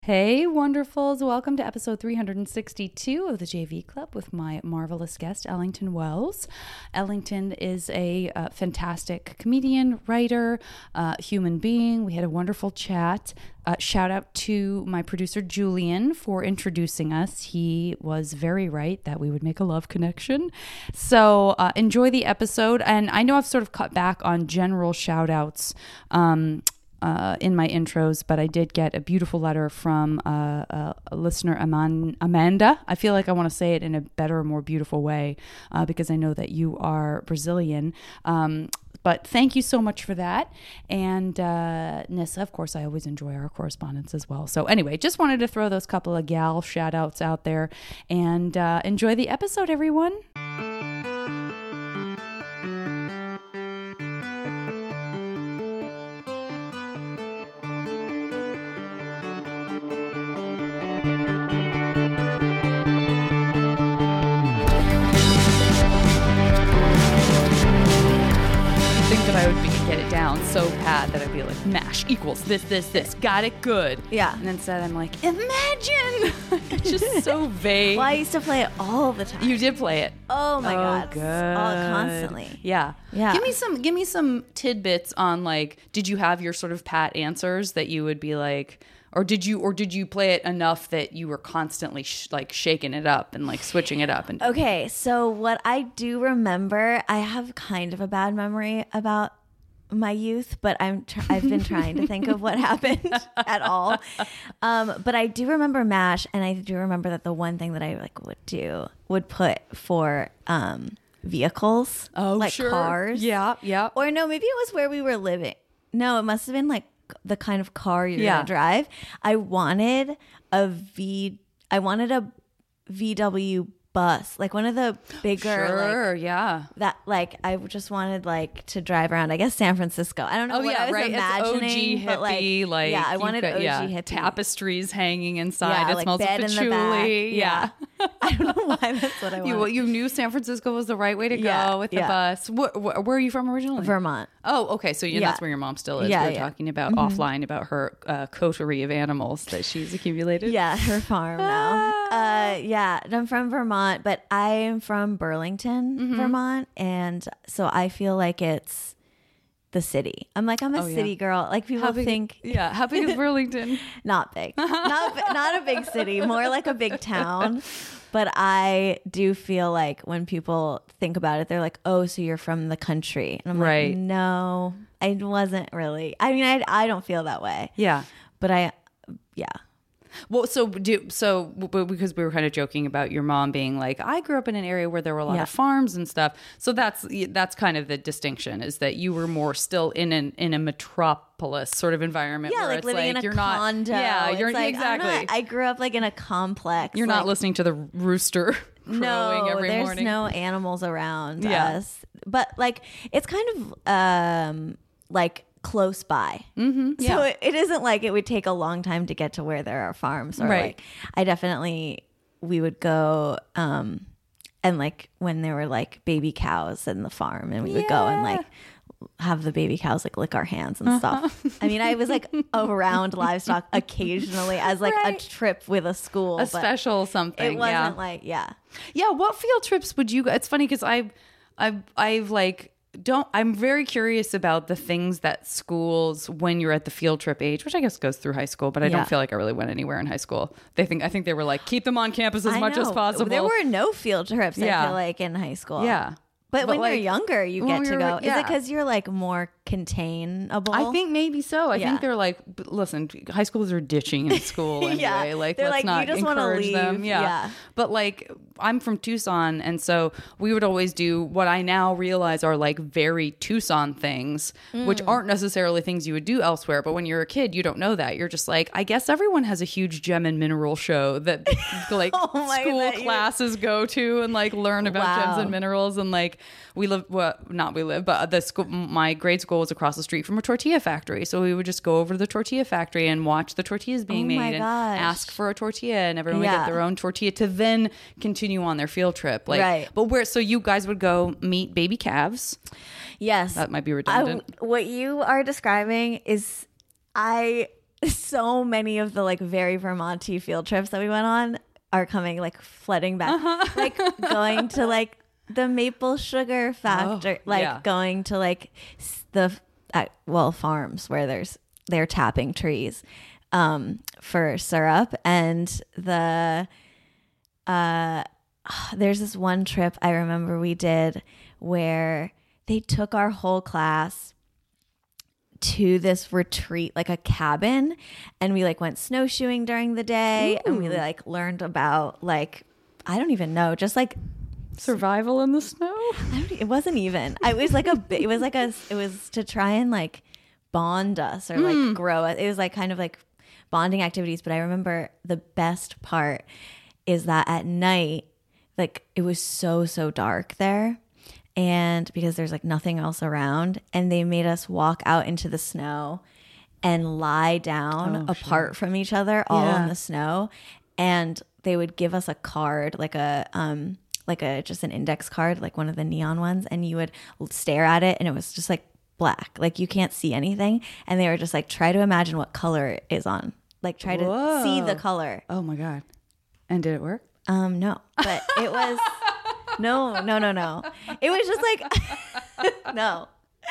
Hey, wonderfuls. Welcome to episode 362 of the JV Club with my marvelous guest, Ellington Wells. Ellington is a fantastic comedian, writer, human being. We had a wonderful chat. Shout out to my producer, Julian, for introducing us. He was very right that we would make a love connection. So enjoy the episode. And I know I've sort of cut back on general shout outs in my intros, but I did get a beautiful letter from a listener, Amanda. I feel like I want to say it in a better, more beautiful way because I know that you are Brazilian. But thank you so much for that. And Nissa, of course, I always enjoy our correspondence as well. So anyway, just wanted to throw those couple of gal shout outs out there and enjoy the episode, everyone. That I would get it down so pat that I'd be like, MASH equals this, got it good. Yeah. And instead I'm like, imagine. It's just so vague. Well, I used to play it all the time. You did play it. Oh my God. Good. Constantly. Yeah. Yeah. Give me some tidbits on, like, did you have your sort of pat answers that you would be like, or did you play it enough that you were constantly shaking it up and like switching it up? And Okay, so what I do remember, I have kind of a bad memory about my youth, but I've been trying to think of what happened at all. But I do remember MASH, and I do remember that the one thing that I would put for vehicles, like sure. cars. Yeah. Or no, maybe it was where we were living. No, it must have been like the kind of car you're gonna drive. I wanted a VW bus, like one of the bigger, that like I just wanted like to drive around. I guess San Francisco. I don't know what I was imagining, it's OG but hippie, I wanted OG hippie tapestries hanging inside. Yeah, it like smells bed of in the back. patchouli. Yeah. I don't know why that's what I wanted. You knew San Francisco was the right way to go with the bus. Where are you from originally? Vermont. Oh, okay. So that's where your mom still is. Yeah, we were talking about offline about her coterie of animals that she's accumulated. Yeah, her farm now. And I'm from Vermont, but I am from Burlington, Vermont, and so I feel like it's the city. I'm a city girl. Like people think. Yeah, how big is Burlington? Not big. Not a big city, more like a big town. But I do feel like when people think about it, they're like, "Oh, so you're from the country." And I'm like, "No, I wasn't really. I mean, I don't feel that way." Yeah. But Well, because we were kind of joking about your mom being like, I grew up in an area where there were a lot of farms and stuff. So that's kind of the distinction, is that you were more still in a metropolis sort of environment. Yeah, where like it's living like in a you're condo. Not. Yeah, you're like, exactly. I grew up like in a complex. You're not listening to the rooster crowing every morning. There's no animals around us. But like it's kind of like close by. Mm-hmm, yeah. So it isn't like it would take a long time to get to where there are farms. Or like we would go and like when there were like baby cows in the farm, and we would go and like have the baby cows like lick our hands and stuff. I mean, I was like around livestock occasionally as like a trip with a school, a special something. It wasn't like What field trips would you? It's funny because I've like. I'm very curious about the things that schools, when you're at the field trip age, which I guess goes through high school, but I don't feel like I really went anywhere in high school. I think they were like, keep them on campus as much as possible. There were no field trips, I feel like, in high school. Yeah. But when you're younger, you get to go. Is it because you're like more containable? I think maybe so. I think they're like, listen, high schoolers are ditching in school anyway. Like, they're let's not encourage them. Yeah. But like, I'm from Tucson, and so we would always do what I now realize are like very Tucson things, which aren't necessarily things you would do elsewhere. But when you're a kid, you don't know that. You're just like, I guess everyone has a huge gem and mineral show that like school classes go to and like learn about gems and minerals, and like my grade school was across the street from a tortilla factory, so we would just go over to the tortilla factory and watch the tortillas being made and ask for a tortilla, and everyone would get their own tortilla to then continue on their field trip. But so you guys would go meet baby calves. Yes, that might be redundant. What you are describing is so many of the like very Vermont-y field trips that we went on are coming like flooding back, like going to like the maple sugar factory, going to like the farms where they're tapping trees for syrup, and there's this one trip I remember we did where they took our whole class to this retreat, like a cabin, and we like went snowshoeing during the day. Ooh. And we like learned about like, I don't even know, just like survival in the snow. It wasn't even, it was to try and like bond us or like grow us. It was like kind of like bonding activities. But I remember the best part is that at night, like it was so dark there, and because there's like nothing else around, and they made us walk out into the snow and lie down apart from each other, all in the snow, and they would give us a card, like a just an index card, like one of the neon ones, and you would stare at it and it was just like black, like you can't see anything, and they were just like, try to imagine what color it is on, like try to see the color. Oh my God. And did it work? No, but it was no. It was just like no,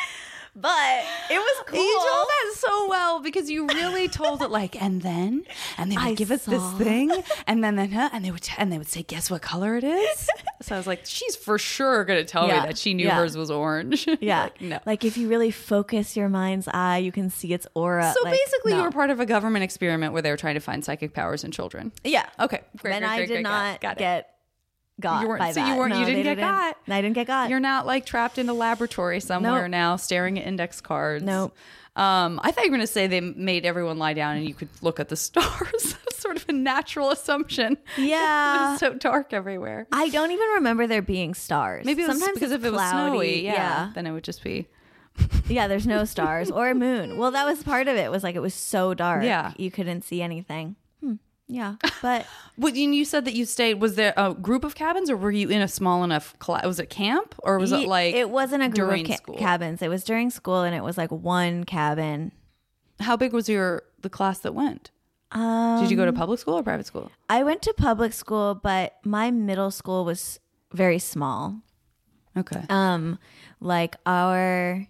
but it was cool. You told that so well, because you really told it like, and they would give us this thing, and then and they would say, guess what color it is? So I was like, she's for sure gonna tell me that she knew hers was orange. Yeah, like, no. Like if you really focus your mind's eye, you can see its aura. So like, basically, you were part of a government experiment where they were trying to find psychic powers in children. Yeah. Okay. Great. And I did not get got you weren't, by so that. You didn't get got. I didn't get got. You're not like trapped in a laboratory somewhere now staring at index cards. Nope. I thought you were going to say they made everyone lie down and you could look at the stars. Sort of a natural assumption. Yeah. It was so dark everywhere. I don't even remember there being stars. Maybe it was sometimes because if it was snowy, then it would just be. Yeah, there's no stars or a moon. Well, that was part of it. Was like it was so dark. Yeah, you couldn't see anything. Yeah, but you said that you stayed. Was there a group of cabins, or were you in a small enough class? Was it camp, or was it like it wasn't a group of cabins? It was during school, and it was like one cabin. How big was the class that went? Did you go to public school or private school? I went to public school, but my middle school was very small. Okay. Like our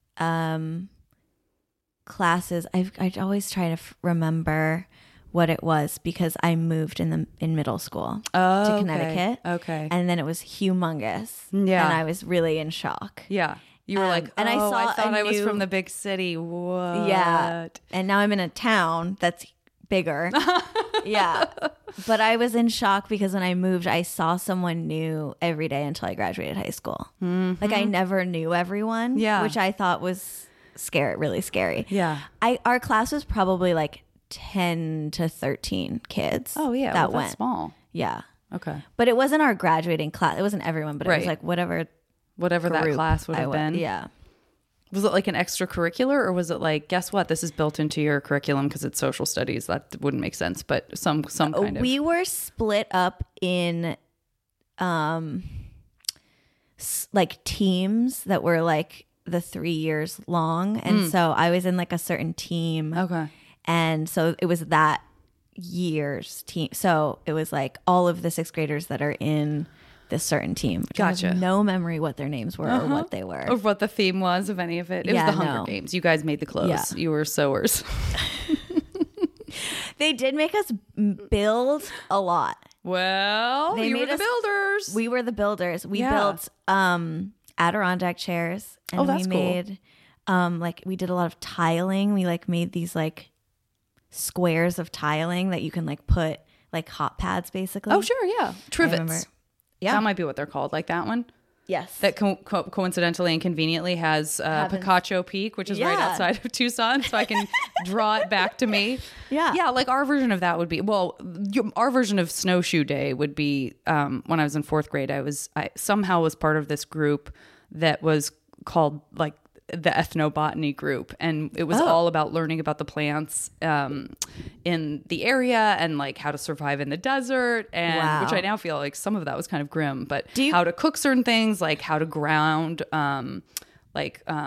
classes, I always try to remember what it was, because I moved in middle school to Connecticut. Okay. And then it was humongous. Yeah. And I was really in shock. Yeah. You were like, and I thought I was from the big city. What? Yeah. And now I'm in a town that's bigger. Yeah. But I was in shock because when I moved, I saw someone new every day until I graduated high school. Mm-hmm. Like I never knew everyone. Yeah. Which I thought was really scary. Yeah. Our class was probably like 10 to 13 kids. Oh yeah, that went that's small. Yeah. Okay. But it wasn't our graduating class. It wasn't everyone, but it was like whatever that class would have been. Yeah. Was it like an extracurricular, or was it like, guess what, this is built into your curriculum because it's social studies? That wouldn't make sense, but some kind of. We were split up in like teams that were like the 3 years long, and so I was in like a certain team. Okay. And so it was that year's team. So it was like all of the sixth graders that are in this certain team. Gotcha. I have no memory what their names were or what they were. Or what the theme was of any of it. It was the Hunger Games. You guys made the clothes. Yeah. You were sewers. They did make us build a lot. Well, you were the builders. We were the builders. We built Adirondack chairs. And that's we made like we did a lot of tiling. We like made these like squares of tiling that you can like put like hot pads basically. Oh sure, yeah. Trivets. Yeah. That might be what they're called, like that one. Yes. That coincidentally and conveniently has Picacho Peak, which is right outside of Tucson, so I can draw it back to me. Yeah. Yeah, like our version of that would be, our version of Snowshoe Day would be when I was in fourth grade, I somehow was part of this group that was called like the ethnobotany group, and it was all about learning about the plants in the area and like how to survive in the desert, and which I now feel like some of that was kind of grim, but how to cook certain things, like how to ground like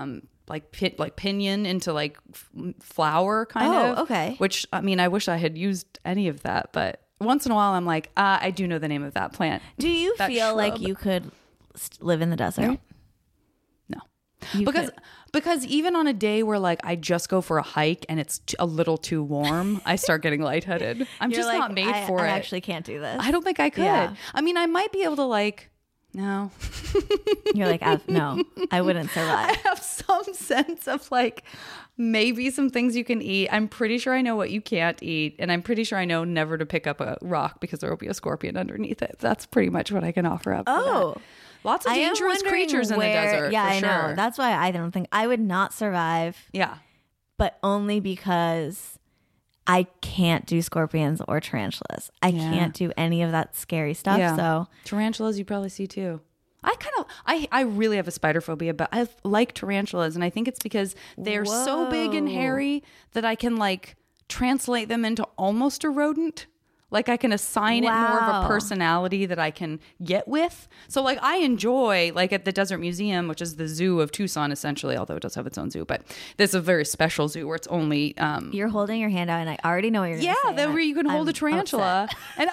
like pinion into like flour kind of. Okay. Which, I mean, I wish I had used any of that, but once in a while I'm like, I do know the name of that plant. Do you that feel like shrub. you could live in the desert? No. You Because even on a day where like I just go for a hike and it's a little too warm, I start getting lightheaded. I'm You're just like, not made for I it. actually can't do this. I don't think I could. Yeah. I mean, I might be able to like, no. You're like, no, I wouldn't survive. I have some sense of like maybe some things you can eat. I'm pretty sure I know what you can't eat. And I'm pretty sure I know never to pick up a rock because there will be a scorpion underneath it. That's pretty much what I can offer up. Oh. Lots of dangerous creatures in the desert. Yeah, for I sure. know. That's why I don't think I would not survive. Yeah. But only because I can't do scorpions or tarantulas. I can't do any of that scary stuff. Yeah. So tarantulas you probably see too. I really have a spider phobia, but I like tarantulas, and I think it's because they're so big and hairy that I can like translate them into almost a rodent. Like I can assign it more of a personality that I can get with. So like I enjoy like at the Desert Museum, which is the zoo of Tucson essentially, although it does have its own zoo, but this is a very special zoo where it's only you're holding your hand out and I already know what you're going to say. where you can hold a tarantula. And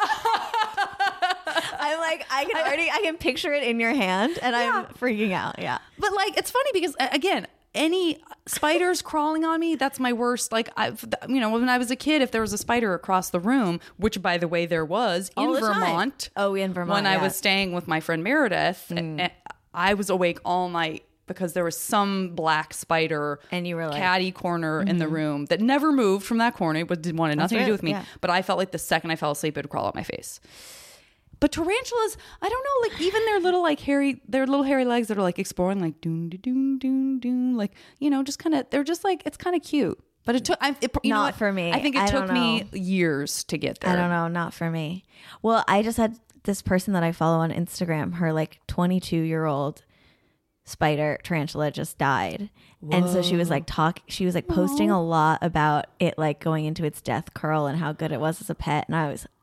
I'm like I can picture it in your hand and I'm freaking out. Yeah. But like it's funny because again, any spiders crawling on me, that's my worst. Like when I was a kid, if there was a spider across the room, which by the way there was in Vermont. Oh, in Vermont. When I was staying with my friend Meredith, I was awake all night because there was some black spider and you were like catty corner in the room that never moved from that corner. It didn't want nothing to do with me. Yeah. But I felt like the second I fell asleep, it would crawl up my face. But tarantulas, I don't know, like even their little like hairy legs that are like exploring like doon doon doon doon, like just kind of they're just like it's kind of cute. But it took not for me. I think it took me years to get there. I don't know, not for me. Well, I just had this person that I follow on Instagram. Her like 22-year-old spider tarantula just died. Whoa. And so she was like posting a lot about it like going into its death curl and how good it was as a pet. And I was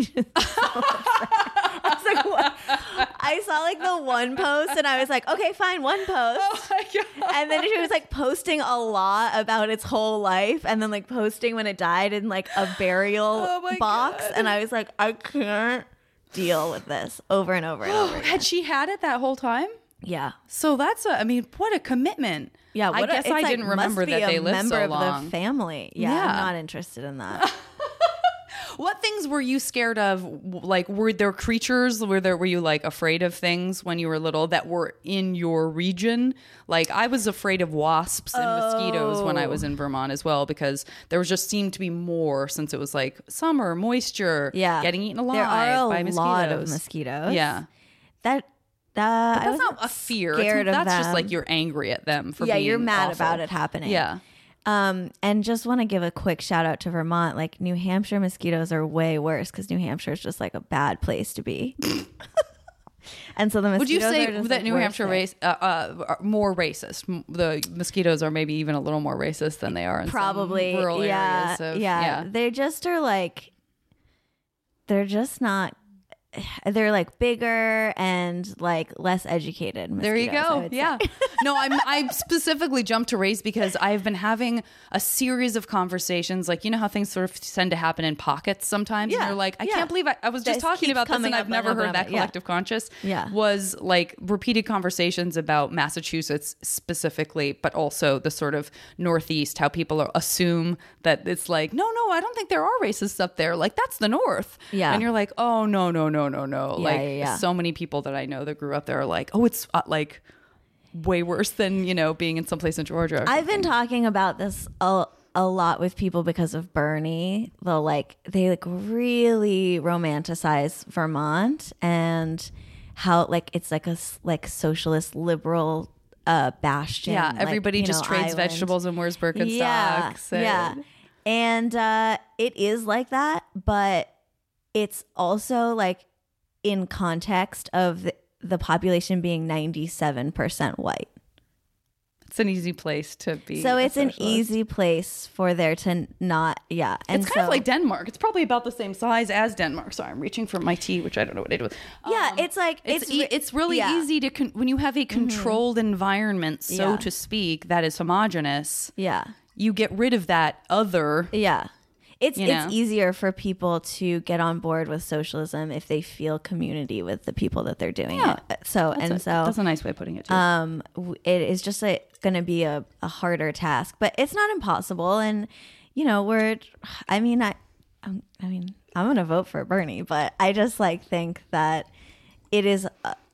like, what? I saw like the one post and I was like, okay, fine, one post. Oh my God. And then she was like posting a lot about its whole life and then like posting when it died in like a burial box. God. And I was like, I can't deal with this over and over and over again. Had she had it that whole time? Yeah. So that's what a commitment. Yeah. I guess I didn't remember that they lived so long. Member of the family. Yeah. I'm not interested in that. What things were you scared of? Like, were there creatures? Were you like afraid of things when you were little that were in your region? Like, I was afraid of wasps and mosquitoes when I was in Vermont as well, because there was just seemed to be more since it was like summer, moisture, getting eaten alive by mosquitoes. There are a lot of mosquitoes. Yeah. But that's not a fear. That's just like you're angry at them for being you're mad awful. about it happening. Yeah. And just want to give a quick shout out to Vermont. Like New Hampshire mosquitoes are way worse because New Hampshire is just like a bad place to be. And so the mosquitoes. Would you say are just, that like, New Hampshire are more racist? The mosquitoes are maybe even a little more racist than they are in probably some rural areas. Yeah. They just are like, they're just not. They're like bigger and like less educated mosquitoes, there you go. Yeah. No, I specifically jumped to race because I've been having a series of conversations. Like, you know how things sort of tend to happen in pockets sometimes? Yeah. And you're like, I can't believe I was just talking about this and I've never heard that collective conscious. Yeah. Was like repeated conversations about Massachusetts specifically, but also the sort of Northeast, how people assume that it's like, no, I don't think there are racists up there. Like, that's the North. Yeah. And you're like, oh, no. Yeah, so many people that I know that grew up there are like, oh, it's like way worse than, being in someplace in Georgia. I've been talking about this a lot with people because of Bernie. They really romanticize Vermont and how like it's like a like socialist liberal bastion. Yeah, everybody like, just trades island. Vegetables and wears Birkenstocks. Yeah. And it is like that, but it's also like in context of the population being 97% white. It's an easy place to be. So a it's an socialist. easy place for there to not, yeah. And It's kind of like Denmark. It's probably about the same size as Denmark. Sorry, I'm reaching for my tea, which I don't know what I do with. yeah, it's like, It's really yeah. easy to, when you have a controlled environment, so Yeah. to speak, that is homogenous, Yeah. you get rid of that other. Yeah. It's You know? easier for people to get on board with socialism if they feel community with the people that they're doing Yeah. it. So That's a nice way of putting it, too. it is just going to be a harder task, but it's not impossible. And you know, I'm going to vote for Bernie, but I just like think that it is.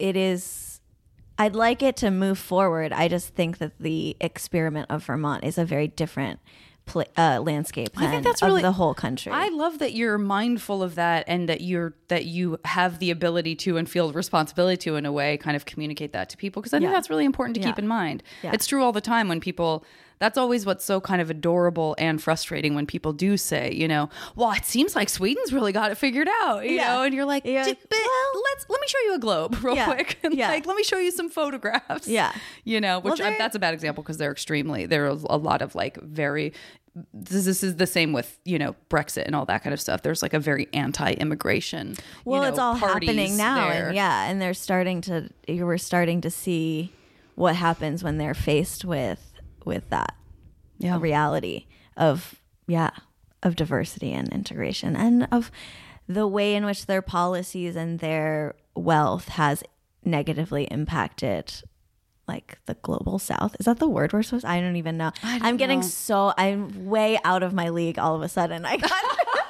I'd like it to move forward. I just think that the experiment of Vermont is a very different landscape than I think that's of really the whole country. I love that you're mindful of that, and that you have the ability to, and feel responsibility to, in a way, kind of communicate that to people, because I think Yeah. that's really important to Yeah. keep in mind. Yeah. It's true all the time when people. That's always what's so kind of adorable and frustrating when people do say, you know, well, it seems like Sweden's really got it figured out, you know, and you're like, You're like, but well, let me show you a globe real Yeah. quick, and Yeah. like let me show you some photographs, Yeah. you know, which Well, that's a bad example because there are a lot of like very. This is the same with, you know, Brexit and all that kind of stuff. There's like a very anti-immigration. Well, it's all happening now, there. and and we're starting to see what happens when they're faced with that reality of diversity and integration, and of the way in which their policies and their wealth has negatively impacted like the global south. Is that the word we're supposed to? I don't even know. I'm way out of my league all of a sudden. I was like,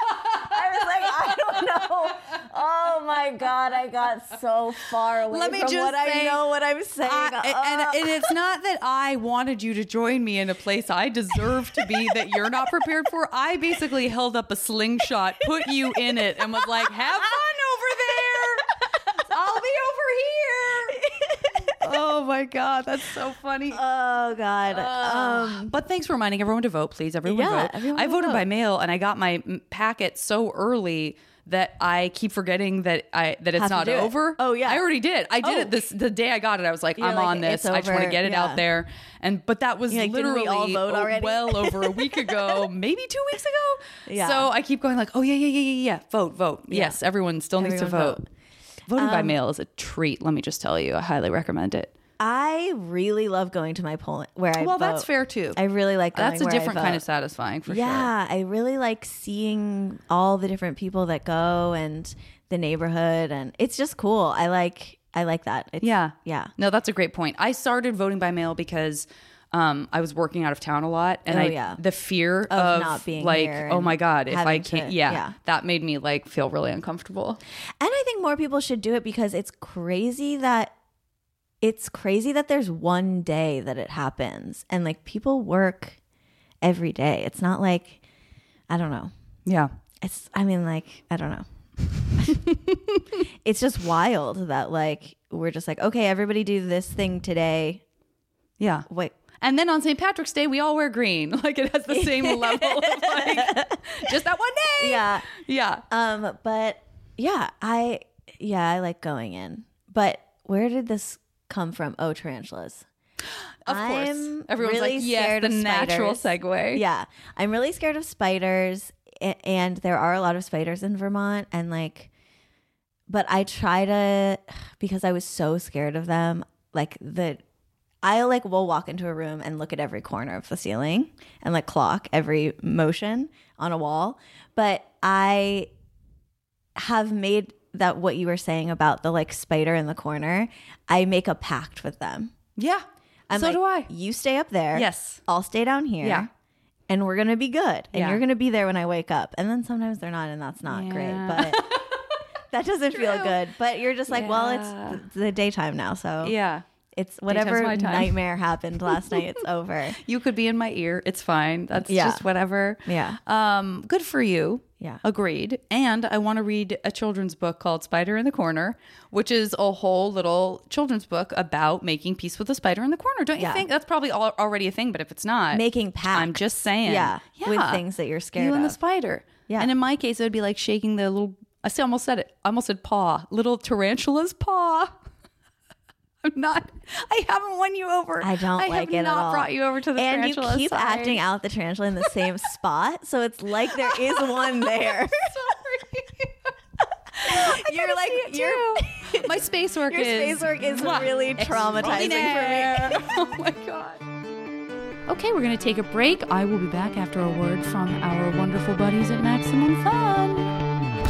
I don't know. Oh my God, I got so far away Let me from just what say, I know what I'm saying. And it's not that I wanted you to join me in a place I deserve to be that you're not prepared for. I basically held up a slingshot, put you in it, and was like, have fun over there. I'll be over here. Oh my God, that's so funny. Oh God. But thanks for reminding everyone to vote, please. Everyone vote. everyone I voted vote. by mail, and I got my packet so early that I keep forgetting that it's Have to not do it. over. Oh, yeah. I already did. I did it the day I got it. I was like, You're I'm like, on this. it's I just want to over. get it Yeah. out there. But that was You're like, didn't we literally all vote already? well over a week ago, maybe 2 weeks ago. Yeah. So I keep going like, oh yeah. Vote. Yes, everyone still needs to Everyone vote. Voting by mail is a treat. Let me just tell you, I highly recommend it. I really love going to my polling where I Well, vote. that's fair too. I really like going That's a where I different kind vote. of satisfying for sure. Yeah, I really like seeing all the different people that go and the neighborhood, and it's just cool. I like that. It's, Yeah. yeah. No, that's a great point. I started voting by mail because I was working out of town a lot, and the fear of not being like, here oh my God, if I having can't, to- yeah, that made me like feel really uncomfortable. And I think more people should do it because it's crazy that there's one day that it happens, and like people work every day. It's not like, I don't know. Yeah. I don't know. It's just wild that like we're just like, okay, everybody do this thing today. Yeah. Wait. And then on St. Patrick's Day, we all wear green. Like it has the same level of like just that one day. Yeah. Yeah. But I like going in. But where did this come from? Oh, tarantulas. Of course. I'm Everyone's really like, yes, scared the of natural spiders. segue. Yeah. I'm really scared of spiders, and there are a lot of spiders in Vermont, and like, but I try to, because I was so scared of them, I will walk into a room and look at every corner of the ceiling and like clock every motion on a wall. But I have made that, what you were saying about the like spider in the corner, I make a pact with them. Yeah. I'm so like, do I. You stay up there. Yes. I'll stay down here. Yeah. And we're going to be good. And Yeah. you're going to be there when I wake up. And then sometimes they're not, and that's not great. Yeah. But that doesn't feel True. good. But you're just like, well, Yeah. it's the daytime now. So Yeah. it's whatever my time. nightmare happened last night, it's over. You could be in my ear. It's fine. That's Yeah. just whatever. Yeah. Good for you. Yeah. Agreed. And I want to read a children's book called Spider in the Corner, which is a whole little children's book about making peace with the spider in the corner. Don't you Yeah. think? That's probably already a thing, but if it's not, Making pacts. I'm just saying. Yeah. With things that you're scared You and the of. spider. Yeah. And in my case, it would be like shaking the little, I almost said it. I almost said paw. Little tarantula's paw. I haven't won you over. I don't like it at all. I have not brought you over to the and tarantula you keep side. acting out the tarantula in the same spot, so it's like there is one there. You're like my space work your space work is really traumatizing for me. Oh my god. Okay, we're going to take a break. I will be back after a word from our wonderful buddies at Maximum Fun.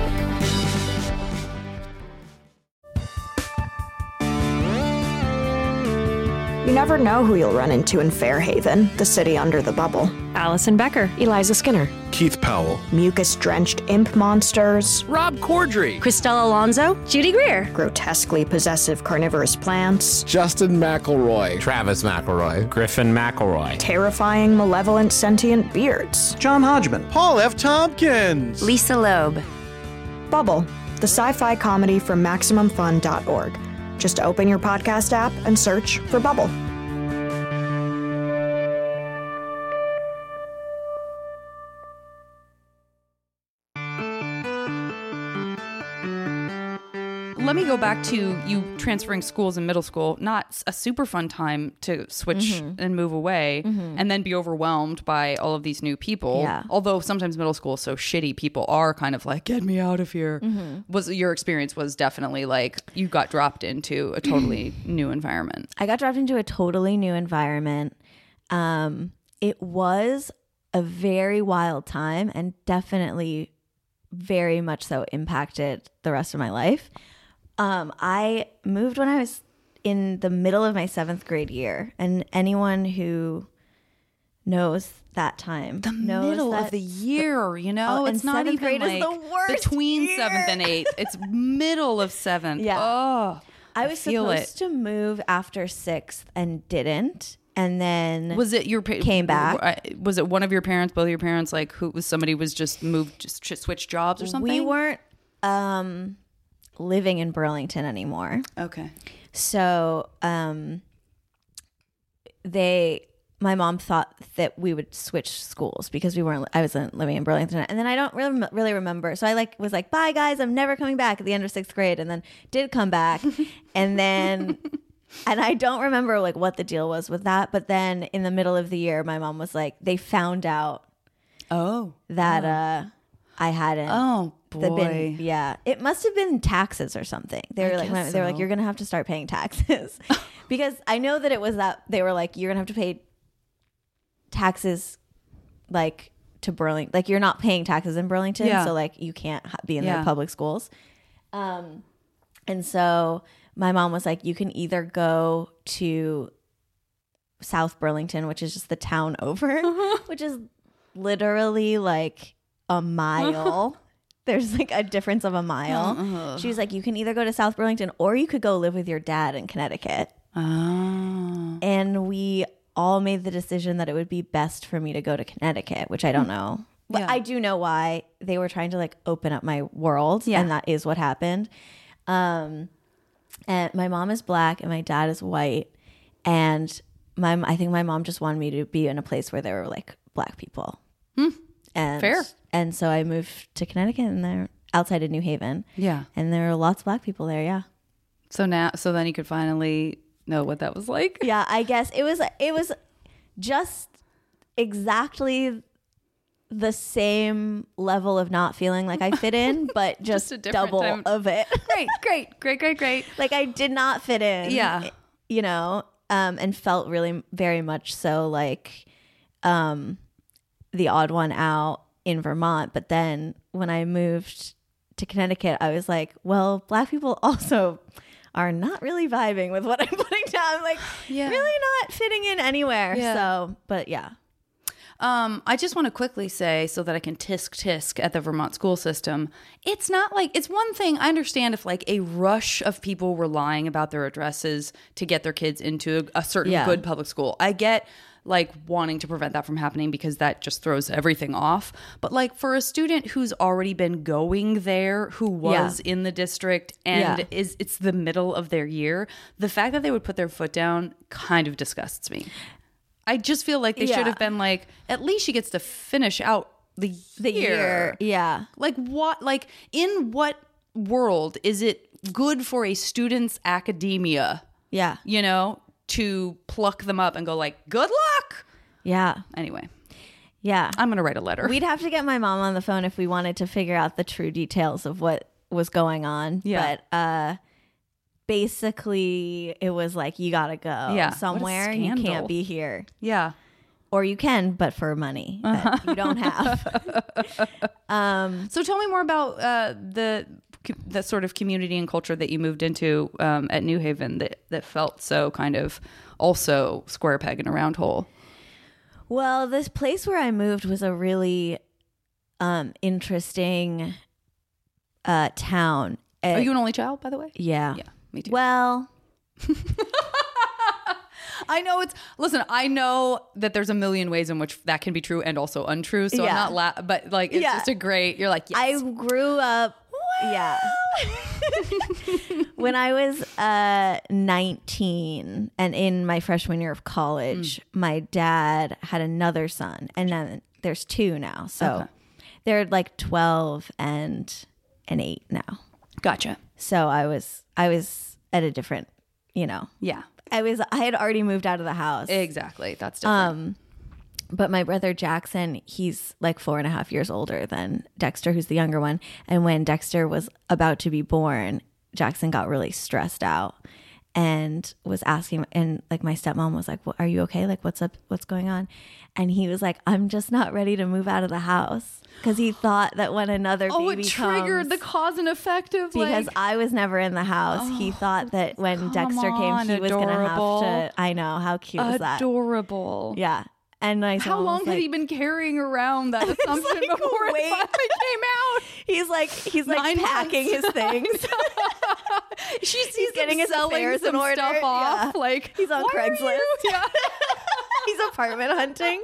You never know who you'll run into in Fairhaven, the city under the bubble. Allison Becker, Eliza Skinner, Keith Powell, Mucus-drenched imp monsters, Rob Corddry, Christelle Alonso, Judy Greer, grotesquely possessive carnivorous plants, Justin McElroy, Travis McElroy, Griffin McElroy, terrifying, malevolent, sentient beards. John Hodgman, Paul F. Tompkins, Lisa Loeb. Bubble, the sci-fi comedy from MaximumFun.org. Just open your podcast app and search for Bubble. Let me go back to you transferring schools in middle school. Not a super fun time to switch and move away and then be overwhelmed by all of these new people. Yeah. Although sometimes middle school is so shitty, people are kind of like, get me out of here. Was your experience was definitely like you got dropped into a totally new environment? I got dropped into a totally new environment. It was a very wild time and definitely very much so impacted the rest of my life. I moved when I was in the middle of my 7th grade year, and anyone who knows that time knows Middle that of the year, you know, and it's not 7th even grade like is the worst between year. 7th and 8th. It's middle of 7th. Yeah. Oh, I was feel supposed to move after 6th and didn't, and then Was it your came back. Was it one of your parents, both of your parents? Like, who was somebody was just moved, just switched jobs or something? We weren't living in Burlington anymore. Okay. So my mom thought that we would switch schools because I wasn't living in Burlington. And then I don't really remember. So I was like, bye guys, I'm never coming back at the end of 6th grade. And then did come back. And then, and I don't remember like what the deal was with that. But then in the middle of the year, my mom was like, they found out that I hadn't. Oh boy. It must have been taxes or something. They were like, you're gonna have to start paying taxes because I know that it was that they were like, you're gonna have to pay taxes like to Burlington, like you're not paying taxes in Burlington, so like you can't be in their public schools. And so my mom was like, you can either go to South Burlington, which is just the town over, which is literally like a mile. There's like a difference of a mile. She was like, you can either go to South Burlington or you could go live with your dad in Connecticut. And we all made the decision that it would be best for me to go to Connecticut, which I don't know. But I do know why. They were trying to like open up my world, and that is what happened. And my mom is Black and my dad is white. And I think my mom just wanted me to be in a place where there were like Black people. And Fair. And so I moved to Connecticut, and they're outside of New Haven. Yeah. And there are lots of Black people there. Yeah. So then you could finally know what that was like. Yeah, I guess it was just exactly the same level of not feeling like I fit in, but just a different double time. of it. Great. Like I did not fit in. Yeah. You know, and felt really very much so like the odd one out in Vermont. But then when I moved to Connecticut, I was like, well, Black people also are not really vibing with what I'm putting down. I'm like, really not fitting in anywhere. Yeah. So, but yeah. I just want to quickly say, so that I can tisk at the Vermont school system, it's not like, it's one thing, I understand if like a rush of people were lying about their addresses to get their kids into a certain good public school. I get like wanting to prevent that from happening because that just throws everything off. But like for a student who's already been going there, who was in the district and it's the middle of their year, the fact that they would put their foot down kind of disgusts me. I just feel like they should have been like, at least she gets to finish out the year. Yeah. Like what, in what world is it good for a student's academia Yeah. you know, to pluck them up and go like, good luck. Yeah. Anyway, Yeah. I'm going to write a letter. We'd have to get my mom on the phone if we wanted to figure out the true details of what was going on. Yeah. But basically, it was like, you got to go somewhere. You scandal. can't be here. Yeah. Or you can, but for money that you don't have. So tell me more about the sort of community and culture that you moved into at New Haven that felt so kind of also square peg in a round hole. Well, this place where I moved was a really interesting town. Are you an only child, by the way? Yeah. Yeah, me too. Well, I know I know that there's a million ways in which that can be true and also untrue. So Yeah. I'm not, but like, it's just a great, you're like, yes. I grew up. Yeah. When I was 19 and in my freshman year of college, my dad had another son, and then there's two now. So they're like 12 and 8 now. Gotcha. So I was at a different, Yeah, I had already moved out of the house. exactly. That's different. But my brother Jackson, he's like 4.5 years older than Dexter, who's the younger one. And when Dexter was about to be born, Jackson got really stressed out and was asking, and like my stepmom was like, well, are you okay? Like, what's up? What's going on? And he was like, I'm just not ready to move out of the house. Because he thought that when another baby it triggered comes, the cause and effect of because like, I was never in the house. He thought that when Dexter came, on, he was going to have adorable. to. I know, how cute is that? adorable. Yeah. And my How stepmom long was had like, he been carrying around that assumption like, before wait. it finally came out? He's like 9 packing months. his things. He's getting his selling affairs some in order. stuff off. Yeah. Like, He's on why are Craigslist. you- Yeah. He's apartment hunting.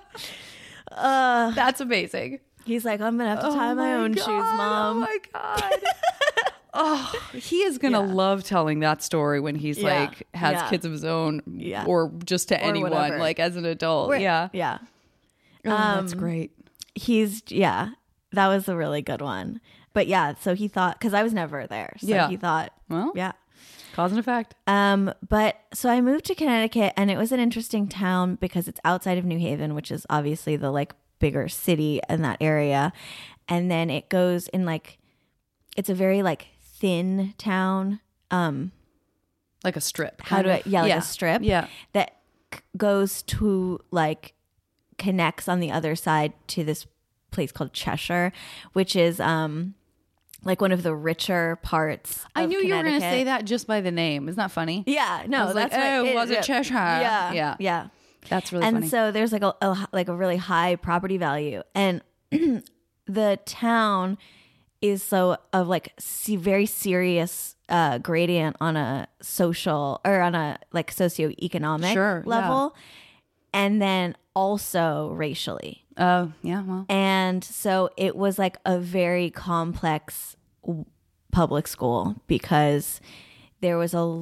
That's amazing. He's like, I'm gonna have to tie my own shoes, Mom. Oh my God. Oh, he is gonna love telling that story when he's Yeah. like has Yeah. kids of his own, Yeah. or just to Or anyone, whatever. like as an adult. Yeah, Yeah. Oh, that's great. That was a really good one. But yeah, so he thought, because I was never there. So Yeah. he thought, Well, yeah. cause and effect. But so I moved to Connecticut, and it was an interesting town because it's outside of New Haven, which is obviously the like bigger city in that area. And then it goes in like, it's a very like thin town. Like a strip. How do I, like a strip. Yeah. That goes to like, connects on the other side to this place called Cheshire, which is like one of the richer parts. I of knew you were going to Connecticut. say that just by the name. Isn't that funny? Yeah, I no, was that's like, what oh, was it Cheshire? Yeah, Yeah. yeah. That's really And funny. so there's like a really high property value, and the town is so of like very serious gradient on a social or on a like socioeconomic Sure, level, and then also racially. Oh, yeah, well. And so it was like a very complex public school because there was also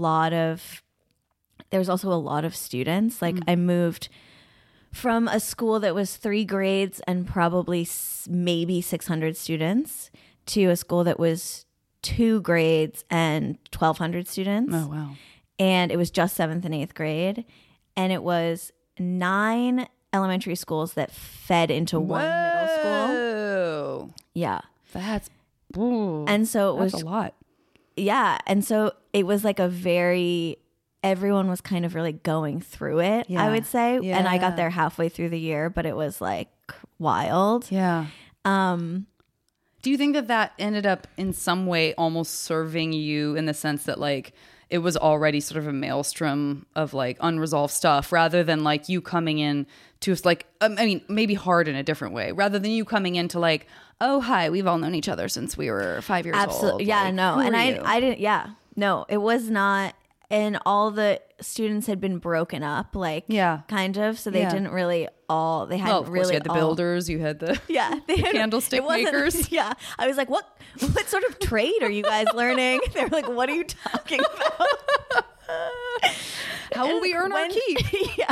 a lot of students. Like I moved from a school that was 3 grades and probably maybe 600 students to a school that was 2 grades and 1,200 students. Oh, wow. And it was just 7th and 8th grade. And it was 9 elementary schools that fed into one middle school. Oh, Yeah. that's, ooh, And so it that's was, a lot. yeah. And so it was like everyone was kind of really going through it, Yeah. I would say. And I Yeah. got there halfway through the year, but it was like wild. Yeah. Do you think that ended up in some way almost serving you in the sense that like it was already sort of a maelstrom of like unresolved stuff rather than like you coming in to like, I mean, maybe hard in a different way rather than you coming into like, oh, hi, we've all known each other since we were 5 years old. Absolutely. Yeah, Like, no. who And are you? I didn't, yeah. No, it was not. And all the students had been broken up, like, Yeah. kind of. So they Yeah. didn't really they hadn't Well, of course, really you had the all- builders, you had the Yeah, they had, candlestick it wasn't- makers. Yeah, I was like, what sort of trade are you guys learning? They were like, what are you talking about? How will we earn our When- keep? Yeah,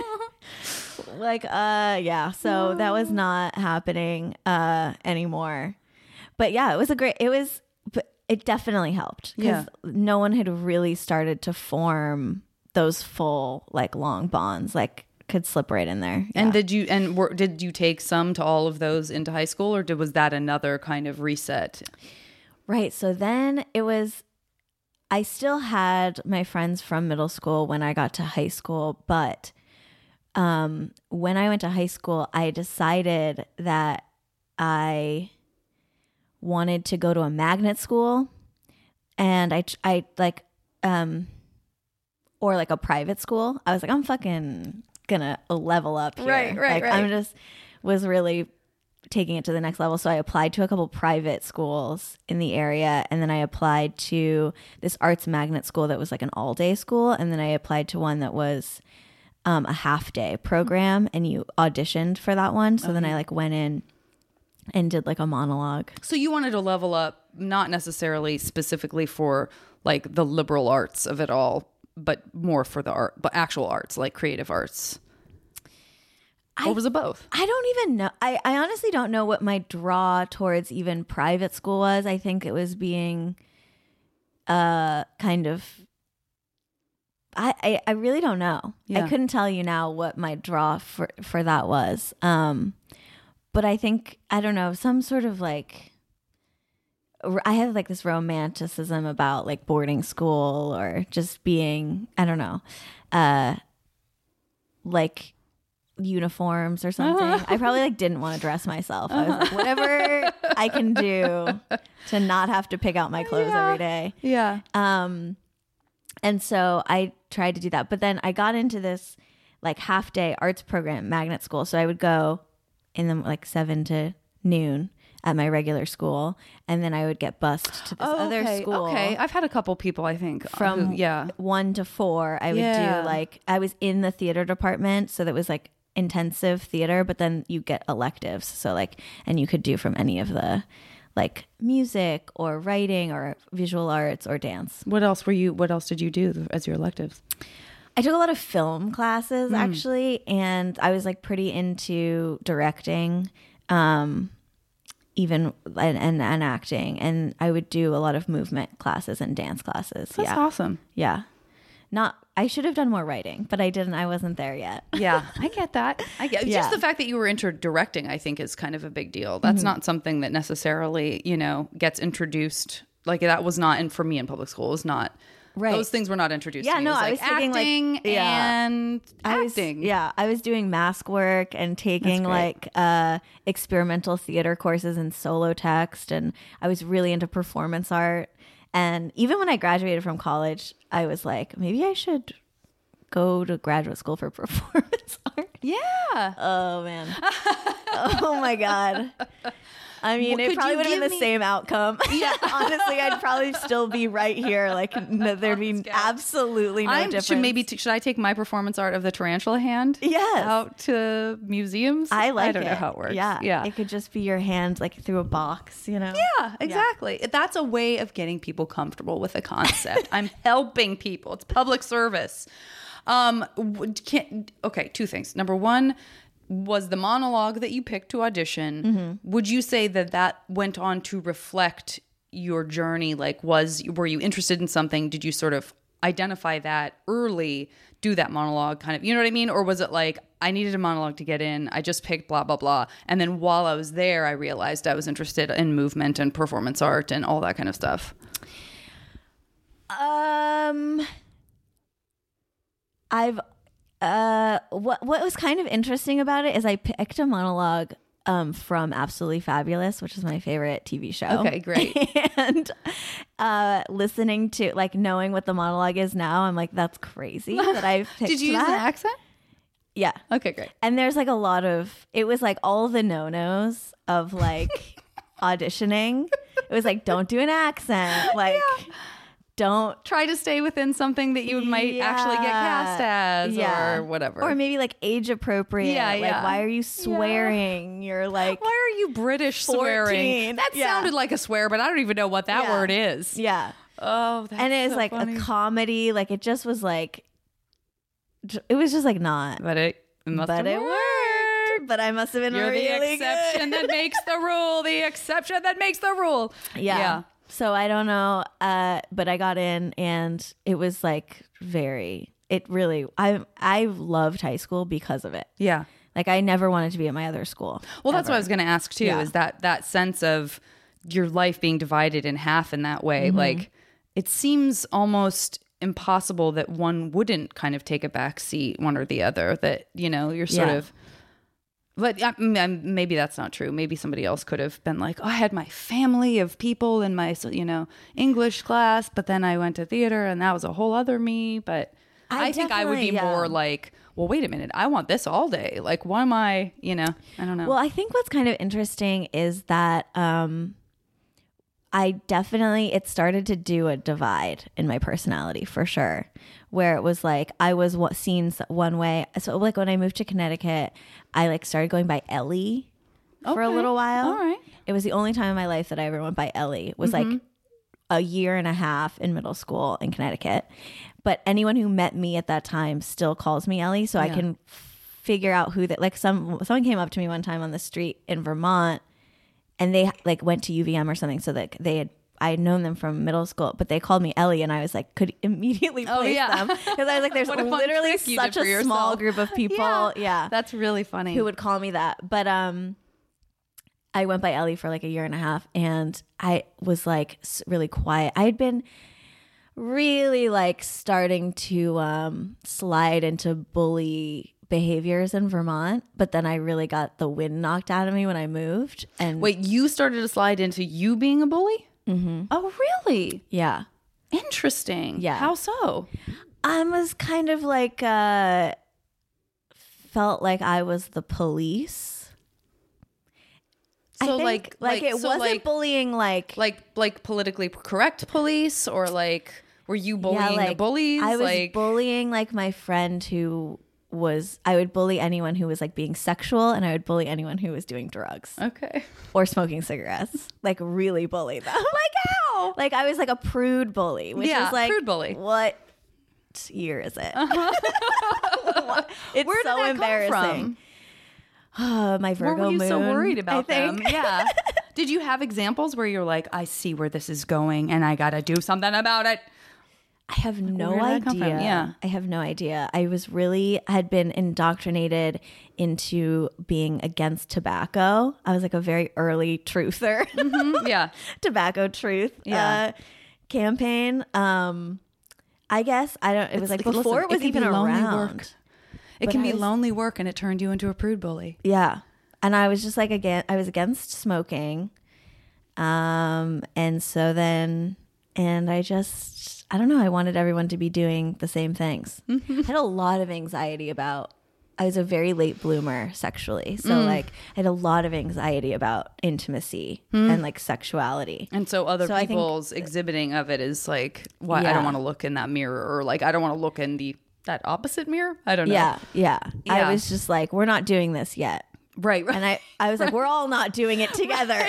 yeah. So that was not happening anymore. But yeah, it was but it definitely helped because no one had really started to form those full like long bonds, like could slip right in there. And did you take some to all of those into high school, or was that another kind of reset? Right. So then I still had my friends from middle school when I got to high school, but when I went to high school, I decided that I wanted to go to a magnet school, and I like or like a private school. I was like, I'm fucking gonna level up here. Right. I'm just was really taking it to the next level. So I applied to a couple private schools in the area, and then I applied to this arts magnet school that was like an all-day school, and then I applied to one that was a half-day program, and you auditioned for that one. So then I like went in and did like a monologue. So you wanted to level up, not necessarily specifically for like the liberal arts of it all, but more for the art, but actual arts, like creative arts. Or was it both? I don't even know. I honestly don't know what my draw towards even private school was. I think it was being kind of... I really don't know. Yeah. I couldn't tell you now what my draw for that was. But I think, I don't know, some sort of like... I have like this romanticism about like boarding school or just being, I don't know, like uniforms or something. I probably like didn't want to dress myself. I was like, whatever I can do to not have to pick out my clothes every day. Yeah. And so I tried to do that. But then I got into this like half day arts program, magnet school. So I would go in the like 7 to noon at my regular school, and then I would get bused to this other school. Okay, I've had a couple people, I think, from 1 to 4. I would do like, I was in the theater department, so that was like intensive theater, but then you get electives. So like, and you could do from any of the like music or writing or visual arts or dance. What else did you do as your electives? I took a lot of film classes actually, and I was like pretty into directing. Even and acting, and I would do a lot of movement classes and dance classes. That's awesome. Yeah. I should have done more writing, but I didn't. I wasn't there yet. Yeah, I get that. Just the fact that you were into directing, I think, is kind of a big deal. That's not something that necessarily, gets introduced. Like that was not, and for me in public school, it was not. Right. Those things were not introduced to me. No, I was taking acting and acting. I was doing mask work and taking like experimental theater courses and solo text, and I was really into performance art. And even when I graduated from college, I was like, maybe I should go to graduate school for performance art. Yeah. Oh man. Oh my God. I mean, it probably would have been the same outcome. Yeah. Honestly, I'd probably still be right here. Like, there'd be absolutely no difference. Should I take my performance art of the tarantula hand? Yes. Out to museums? I don't know how it works. Yeah. It could just be your hand, like, through a box, Yeah, exactly. Yeah. That's a way of getting people comfortable with a concept. I'm helping people. It's public service. Okay, 2 things. Number 1, was the monologue that you picked to audition, would you say that went on to reflect your journey? Like, were you interested in something? Did you sort of identify that early, do that monologue kind of, you know what I mean? Or was it like, I needed a monologue to get in, I just picked blah, blah, blah. And then while I was there, I realized I was interested in movement and performance art and all that kind of stuff. What was kind of interesting about it is I picked a monologue from Absolutely Fabulous, which is my favorite TV show. Okay, great. And listening to, like, knowing what the monologue is now, I'm like, that's crazy that I picked Did you use an accent? Yeah. Okay, great. And there's like a lot of, it was like all the no-nos of like auditioning. It was like, don't do an accent. Like, don't try to stay within something that you might actually get cast as or whatever. Or maybe like age appropriate. Like, why are you swearing? You're like, why are you British 14? swearing? That sounded like a swear, but I don't even know what that word is. Yeah. Oh, that's and it's so like funny. a comedy. Like, it just was like, it was just like not. But it must have worked. But I must have been You're really the exception good. that makes the rule. The exception that makes the rule. Yeah. So I don't know, but I got in, and it was like I loved high school because of it. Yeah. Like I never wanted to be at my other school. Well, that's what I was going to ask too, Yeah. is that sense of your life being divided in half in that way. Like it seems almost impossible that one wouldn't kind of take a back seat, one or the other, that, you know, you're sort of, but maybe that's not true. Maybe somebody else could have been like, oh, I had my family of people in my, you know, English class, but then I went to theater and that was a whole other me. But I think I would be more like, well, wait a minute, I want this all day. Like, why am I, you know, I don't know. Well, I think what's kind of interesting is that it started to do a divide in my personality for sure, where it was like I was seen one way. So like when I moved to Connecticut, I like started going by Ellie for a little while. All right. It was the only time in my life that I ever went by Ellie. It was like a year and a half in middle school in Connecticut. But anyone who met me at that time still calls me Ellie, so I can figure out who that. Like someone came up to me one time on the street in Vermont, and they like went to UVM or something, so that I had known them from middle school, but they called me Ellie, and I was like, could immediately place them because I was like, there's What a fun literally trick you did such a for small yourself. group of people, That's really funny. who would call me that. But I went by Ellie for like a year and a half, and I was like really quiet. I had been really like starting to slide into bully behaviors in Vermont, but then I really got the wind knocked out of me when I moved. And Wait, you started to slide into you being a bully? Mm-hmm. Oh, really? yeah, Interesting. Yeah. How so? I was kind of like felt like I was the police. So I think, like it so wasn't like, bullying like politically correct police, or like were you bullying the bullies? I was like bullying like my friend who was. I would bully anyone who was like being sexual, and I would bully anyone who was doing drugs okay. or smoking cigarettes. Like really bully them. Like how? Like I was like a prude bully, which Yeah, is like prude bully. What year is it? It's Where did so that come embarrassing. from? My Virgo Where were you moon, so worried about I them? think. Yeah. Did you have examples where you're like, I see where this is going and I got to do something about it? I have no Where did that come from? idea. Yeah. I have no idea. I had been indoctrinated into being against tobacco. I was like a very early truther. Yeah. Tobacco truth Yeah. campaign. I guess it was like before it was can even be lonely around. work. It But can be I was- lonely work, and it turned you into a prude bully. Yeah. And I was just like, I was against smoking. And so then, and I don't know, I wanted everyone to be doing the same things. I had a lot of anxiety I was a very late bloomer sexually. So like I had a lot of anxiety about intimacy and like sexuality. And so other So I think- people's exhibiting of it is like, why I Yeah. don't want to look in that mirror, or like I don't want to look in that opposite mirror. I don't know. Yeah. Yeah. I was just like, we're not doing this yet. Right. And I was like, we're all not doing it together.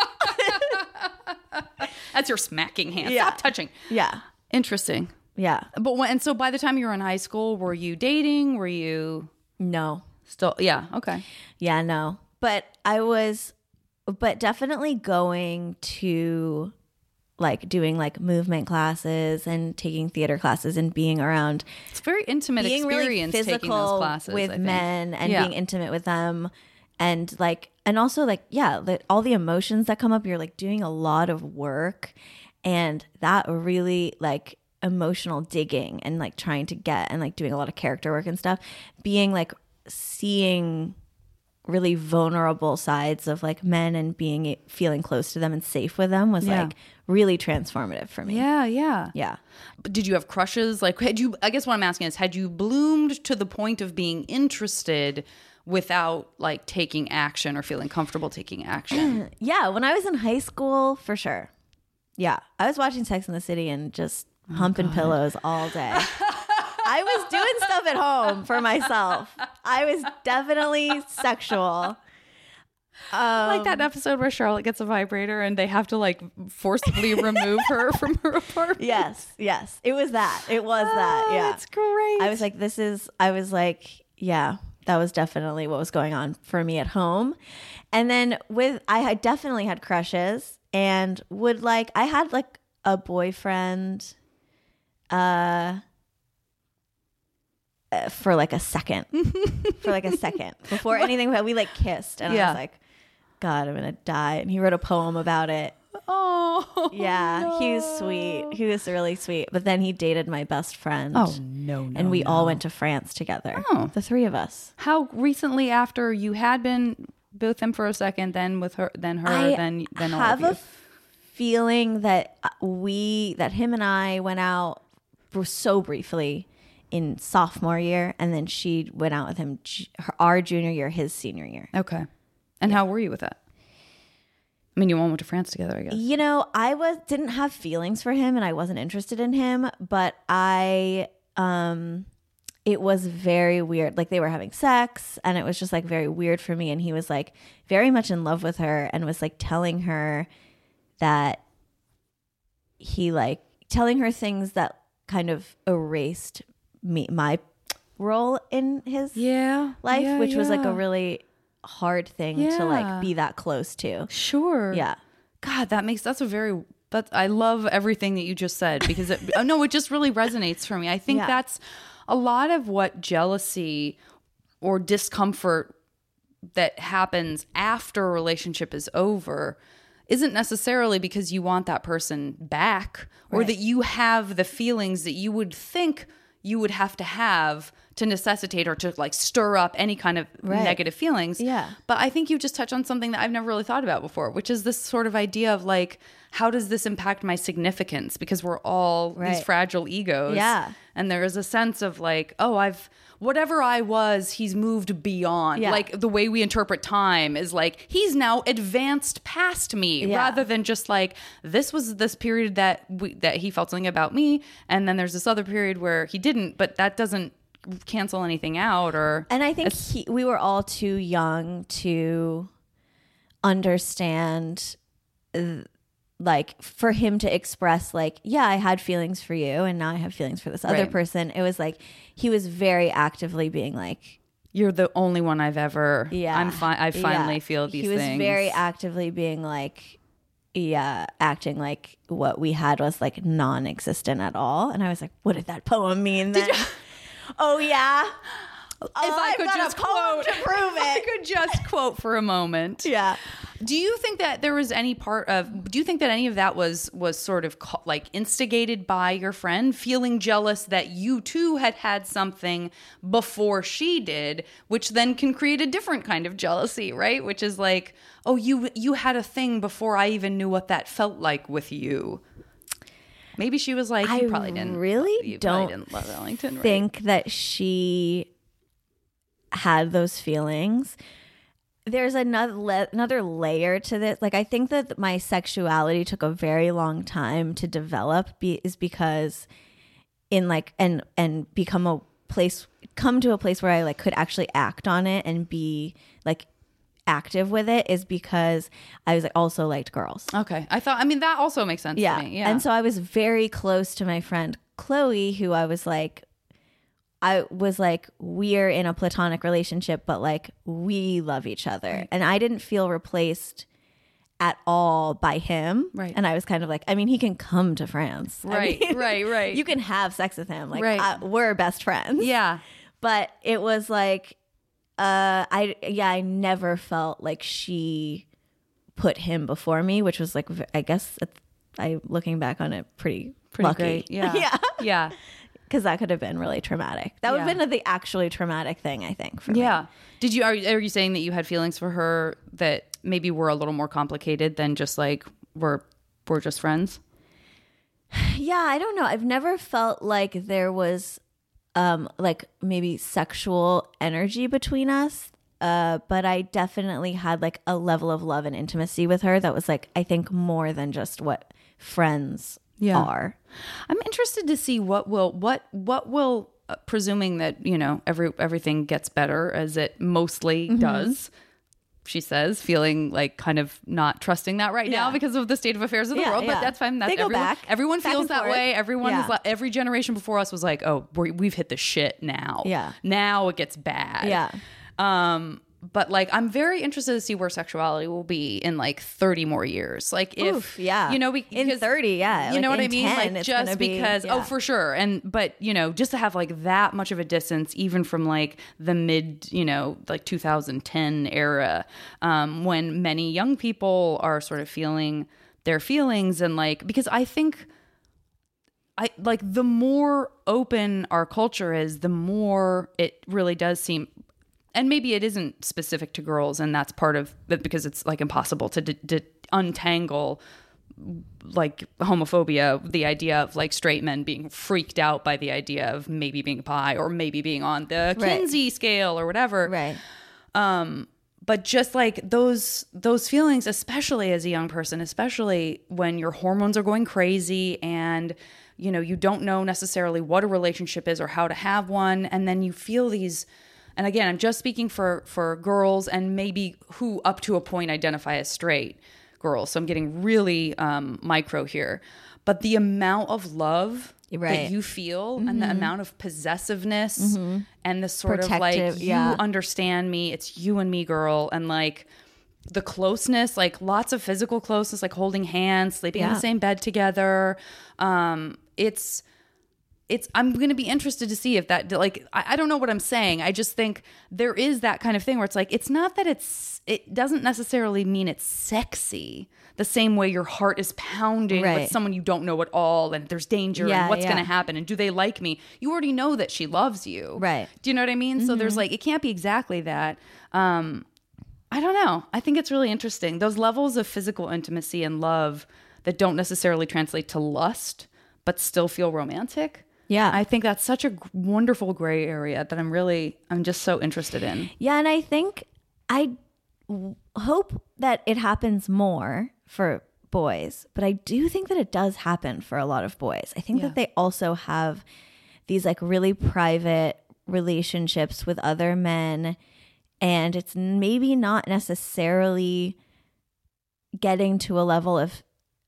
That's your smacking hand. Yeah. Stop touching. Yeah. Interesting. Yeah. But and so by the time you were in high school, were you dating? Were you No. still? Yeah. Okay. Yeah, no. But definitely going to like doing like movement classes and taking theater classes and being around, It's a very intimate being really experience taking those physical classes I with think. men and Yeah. being intimate with them. And like, and also like, yeah, all the emotions that come up, you're like doing a lot of work, and that really like emotional digging and like trying to get and like doing a lot of character work and stuff, being like seeing really vulnerable sides of like men and feeling close to them and safe with them was Yeah. like really transformative for me. Yeah. Yeah. Yeah. But did you have crushes? Like, I guess what I'm asking is, had you bloomed to the point of being interested without like taking action or feeling comfortable taking action? Yeah, when I was in high school, for sure. Yeah, I was watching Sex and the City and just humping pillows all day. I was doing stuff at home for myself. I was definitely sexual. Like that episode where Charlotte gets a vibrator and they have to like forcibly remove her from her apartment. Yes, it was that. It was that. Yeah, That's great. I was like, yeah, that was definitely what was going on for me at home. And then I had definitely had crushes, and would like, I had like a boyfriend for like a second before anything, we like kissed, and I was like, God, I'm gonna die. And he wrote a poem about it. Oh, yeah, no. he was sweet. He was really sweet. But then he dated my best friend. Oh, no. And we all went to France together. Oh. The three of us. How recently after you had been with him for a second, then with her, then her, then all have of you? a feeling that that him and I went out so briefly in sophomore year, and then she went out with him our junior year, his senior year. Okay. And how were you with that? I mean, you all went to France together, I guess. You know, I didn't have feelings for him, and I wasn't interested in him, but it was very weird. Like, they were having sex, and it was just like very weird for me. And he was like very much in love with her, and was like telling her that telling her things that kind of erased my role in his life, which was like a really hard thing to like be that close to. Sure. Yeah. God, I love everything that you just said, because it just really resonates for me. I think that's a lot of what jealousy or discomfort that happens after a relationship is over isn't necessarily because you want that person back, or that you have the feelings that you would think you would have to necessitate or to like stir up any kind of negative feelings. Yeah. But I think you just touched on something that I've never really thought about before, which is this sort of idea of like, how does this impact my significance? Because we're all these fragile egos. Yeah. And there is a sense of like, whatever I was, he's moved beyond. Yeah. Like the way we interpret time is like, he's now advanced past me, rather than just like, this was this period that he felt something about me, and then there's this other period where he didn't, but that doesn't cancel anything out. And I think we were all too young to understand, like, for him to express like, I had feelings for you, and now I have feelings for this other person. It was like he was very actively being like, you're the only one I've ever I finally feel these things. He was very actively being like, acting like what we had was like non-existent at all. And I was like, what did that poem mean then? Oh yeah. If I could just quote to prove it. I could just quote for a moment. Yeah. Do you think that there was any do you think that any of that was sort of like instigated by your friend feeling jealous that you too had something before she did, which then can create a different kind of jealousy, right? Which is like, oh, you had a thing before I even knew what that felt like with you. Maybe she was like, you probably didn't love Ellington, right? Think that she had those feelings. There's another layer to this. Like, I think that my sexuality took a very long time to develop is because in like and come to a place where I like could actually act on it and be like active with it, is because I was like also liked girls. Okay. That also makes sense to me. Yeah. And so I was very close to my friend Chloe, who I was like, we're in a platonic relationship, but like we love each other. Right. And I didn't feel replaced at all by him. Right. And I was kind of like, I mean, he can come to France. Right. I mean, right. You can have sex with him. Like, we're best friends. Yeah. But it was like, I never felt like she put him before me, which was like, I guess looking back on it, pretty lucky. Great. Yeah. Yeah. Because that could have been really traumatic. That would have been the actually traumatic thing, I think, for me. Yeah. Are you saying that you had feelings for her that maybe were a little more complicated than just like we're just friends? Yeah, I don't know. I've never felt like there was like maybe sexual energy between us. But I definitely had like a level of love and intimacy with her that was like, I think, more than just what friends are. I'm interested to see what will presuming that, you know, everything gets better as it mostly does. She says, feeling like kind of not trusting that right now because of the state of affairs of the world, but that's fine. That's everyone feels that way. Everyone is like, every generation before us was like, oh, we've hit the shit now. Yeah. Now it gets bad. Yeah. but like I'm very interested to see where sexuality will be in like 30 more years. Like if Oof, yeah, you know, in 30, yeah, you know what I mean? 10, like just because oh, for sure. And but you know, just to have like that much of a distance, even from like the mid, you know, like 2010 era, when many young people are sort of feeling their feelings, and like, because I think like the more open our culture is, the more it really does seem, and maybe it isn't specific to girls, and that's part of it because it's like impossible to untangle like homophobia, the idea of like straight men being freaked out by the idea of maybe being bi or maybe being on the Kinsey scale or whatever. Right. But just like those feelings, especially as a young person, especially when your hormones are going crazy and, you know, you don't know necessarily what a relationship is or how to have one. And then you feel these, and again, I'm just speaking for girls and maybe who up to a point identify as straight girls. So I'm getting really micro here. But the amount of love that you feel and the amount of possessiveness and the sort of like, you understand me, it's you and me, girl. And like the closeness, like lots of physical closeness, like holding hands, sleeping in the same bed together. I'm going to be interested to see if that, like, I don't know what I'm saying. I just think there is that kind of thing where it's like, it's not that it doesn't necessarily mean it's sexy the same way your heart is pounding with someone you don't know at all, and there's danger and what's going to happen and do they like me? You already know that she loves you. Right. Do you know what I mean? So there's like, it can't be exactly that. I don't know. I think it's really interesting. Those levels of physical intimacy and love that don't necessarily translate to lust, but still feel romantic. Yeah. I think that's such a wonderful gray area that I'm just so interested in. Yeah. And I think I hope that it happens more for boys, but I do think that it does happen for a lot of boys. I think that they also have these like really private relationships with other men, and it's maybe not necessarily getting to a level of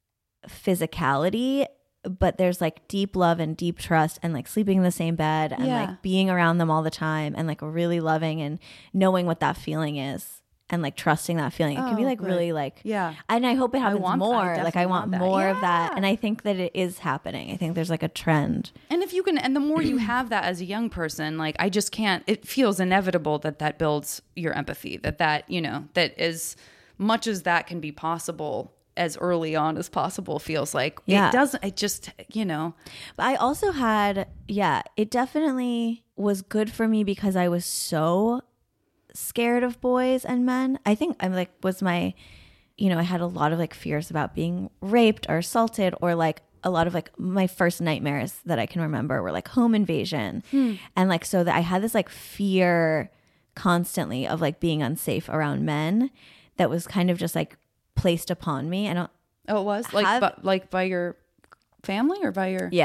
physicality, but there's like deep love and deep trust and like sleeping in the same bed and like being around them all the time and like really loving and knowing what that feeling is and like trusting that feeling. It can be like really like, and I hope it happens more. Like I want more of that. And I think that it is happening. I think there's like a trend. And if you can, and the more you have that as a young person, like I just can't, it feels inevitable that builds your empathy, that, you know, that as much as that can be possible as early on as possible feels like it doesn't, it just, you know. But I also had, it definitely was good for me because I was so scared of boys and men. I think I'm like, I had a lot of like fears about being raped or assaulted, or like a lot of like my first nightmares that I can remember were like home invasion. And like, so that I had this like fear constantly of like being unsafe around men that was kind of just like placed upon me. It was like by your family or by your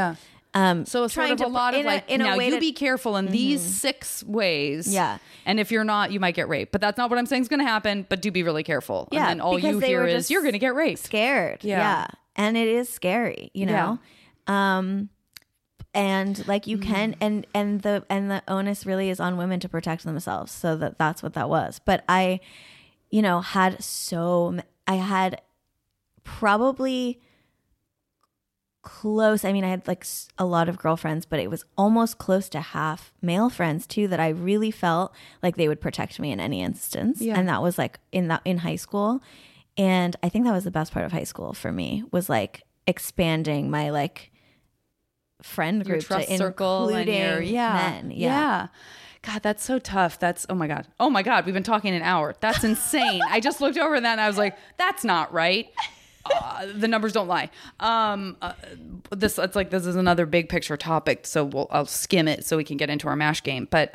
so it's sort of a lot of like, now you be careful in these 6 ways. Yeah. And if you're not, you might get raped. But that's not what I'm saying is going to happen. But do be really careful. Yeah. And then all you hear is you're going to get raped. Scared. Yeah. And it is scary, you know? And like you can, and the onus really is on women to protect themselves. So that's what that was. But I, you know, I had probably close. I mean, I had like a lot of girlfriends, but it was almost close to half male friends too, that I really felt like they would protect me in any instance. Yeah. And that was like in high school. And I think that was the best part of high school for me, was like expanding my like friend group, your trust circle, and your men. Yeah. God, that's so tough. That's, oh my God. We've been talking an hour. That's insane. I just looked over that and I was like, that's not right. The numbers don't lie. This is another big picture topic, so I'll skim it so we can get into our MASH game. But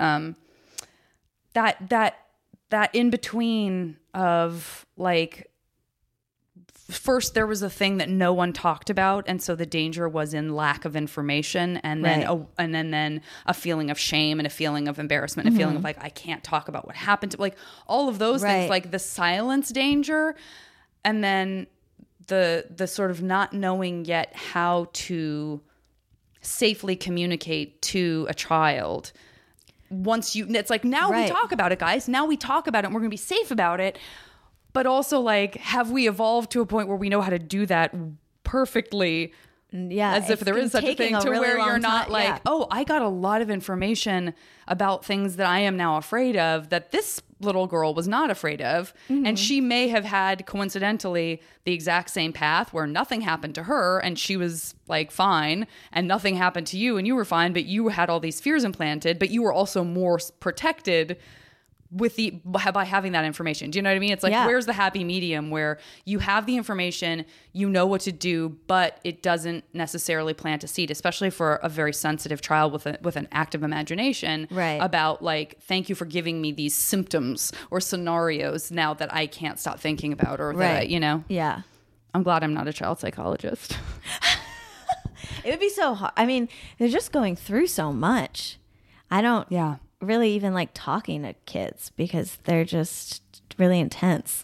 that in between of like, first there was a thing that no one talked about, and so the danger was in lack of information, and then then a feeling of shame and a feeling of embarrassment, a feeling of like I can't talk about what happened to, like all of those things, like the silence danger, and then the sort of not knowing yet how to safely communicate to a child once you, it's like, now we Right. talk about it, guys. Now we talk about it and we're going to be safe about it. But also, like, have we evolved to a point where we know how to do that perfectly? Yeah, As if it's there been is such a taking thing to really where you're long not time. like, Yeah. oh, I got a lot of information about things that I am now afraid of that this little girl was not afraid of. Mm-hmm. And she may have had coincidentally the exact same path where nothing happened to her and she was like fine, and nothing happened to you and you were fine, but you had all these fears implanted, but you were also more protected with by having that information. Do you know what I mean? It's like, Yeah. where's the happy medium where you have the information, you know what to do, but it doesn't necessarily plant a seed, especially for a very sensitive child with an active imagination, Right. about like, thank you for giving me these symptoms or scenarios now that I can't stop thinking about, or that I, Right. you know, Yeah. I'm glad I'm not a child psychologist. It would be so hard. I mean, they're just going through so much. I don't Yeah. really even like talking to kids because they're just really intense.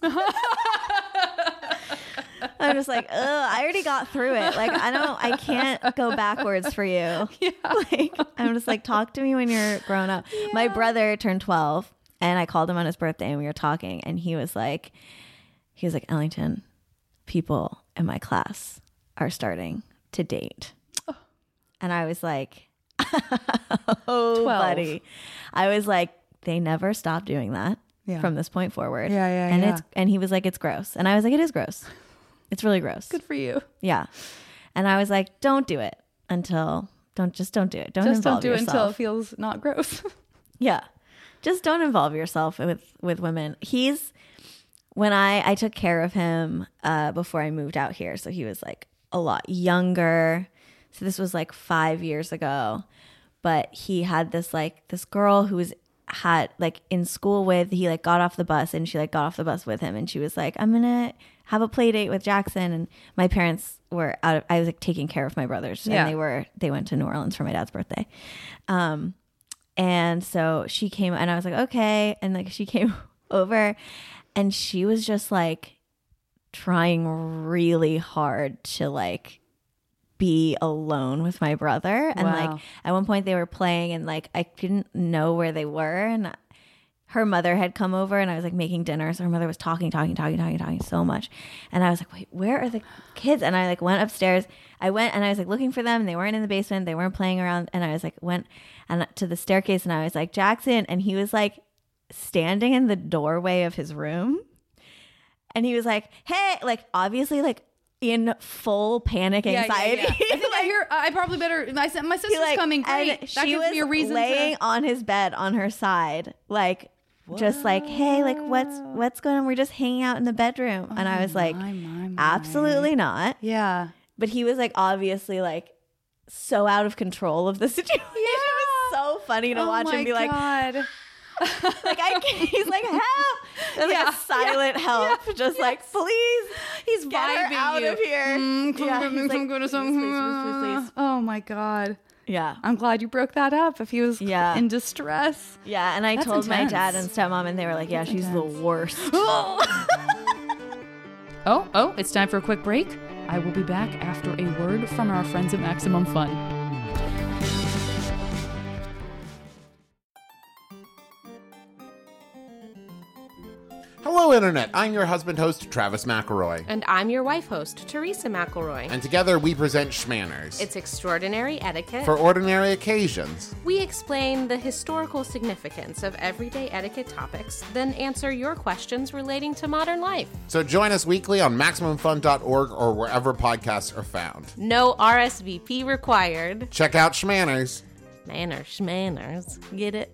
I'm just like, ugh, I already got through it. Like, I can't go backwards for you. Yeah. Like, I'm just like, talk to me when you're grown up. Yeah. My brother turned 12 and I called him on his birthday and we were talking and he was like, Ellington, people in my class are starting to date. And I was like, oh, 12. buddy. I was like, they never stop doing that from this point forward. And he was like, it's gross. And I was like, it is gross. It's really gross. Good for you. Yeah. And I was like, don't do it until don't do it. Don't Just involve don't do yourself. it until it feels not gross. Yeah. Just don't involve yourself with women. When I took care of him before I moved out here. So he was like a lot younger. So this was like 5 years ago. But he had this girl who had in school with, he like got off the bus and she like got off the bus with him. And she was like, I'm going to have a play date with Jackson. And my parents were I was like taking care of my brothers. Yeah. And they went to New Orleans for my dad's birthday. And so she came and I was like, okay. And like she came over and she was just like trying really hard to like be alone with my brother. And Wow. like at one point they were playing and like I didn't know where they were. And her mother had come over and I was like making dinner. So her mother was talking so much. And I was like, wait, where are the kids? And I like went upstairs. I went and I was like looking for them and they weren't in the basement. They weren't playing around. And I was like, went and to the staircase and I was like, Jackson. And he was like standing in the doorway of his room. And he was like, hey, like obviously like in full panic anxiety. Yeah. I think I probably better. My sister's Like, coming. Great. and That she gives was me a reason laying to. on his bed on her side, like just like, hey, like what's going on? We're just hanging out in the bedroom. And I was like, my. absolutely not. Yeah. But he was like obviously like so out of control of the situation. Yeah. It was so funny to watch him be like, God. he's like, help. And like a silent help. Just like, please. He's Get her vibing out you. of here. Yeah, he's like, please. Oh my God. Yeah. I'm glad you broke that up if he was Yeah. in distress. Yeah, and I That's told my intense. dad and stepmom, and they were like, "Yeah, she's the worst." Oh, it's time for a quick break. I will be back after a word from our friends at Maximum Fun. Hello, Internet. I'm your husband host, Travis McElroy. And I'm your wife host, Teresa McElroy. And together we present Schmanners. It's extraordinary etiquette. For ordinary occasions. We explain the historical significance of everyday etiquette topics, then answer your questions relating to modern life. So join us weekly on MaximumFun.org or wherever podcasts are found. No RSVP required. Check out Schmanners. Schmanners. Get it?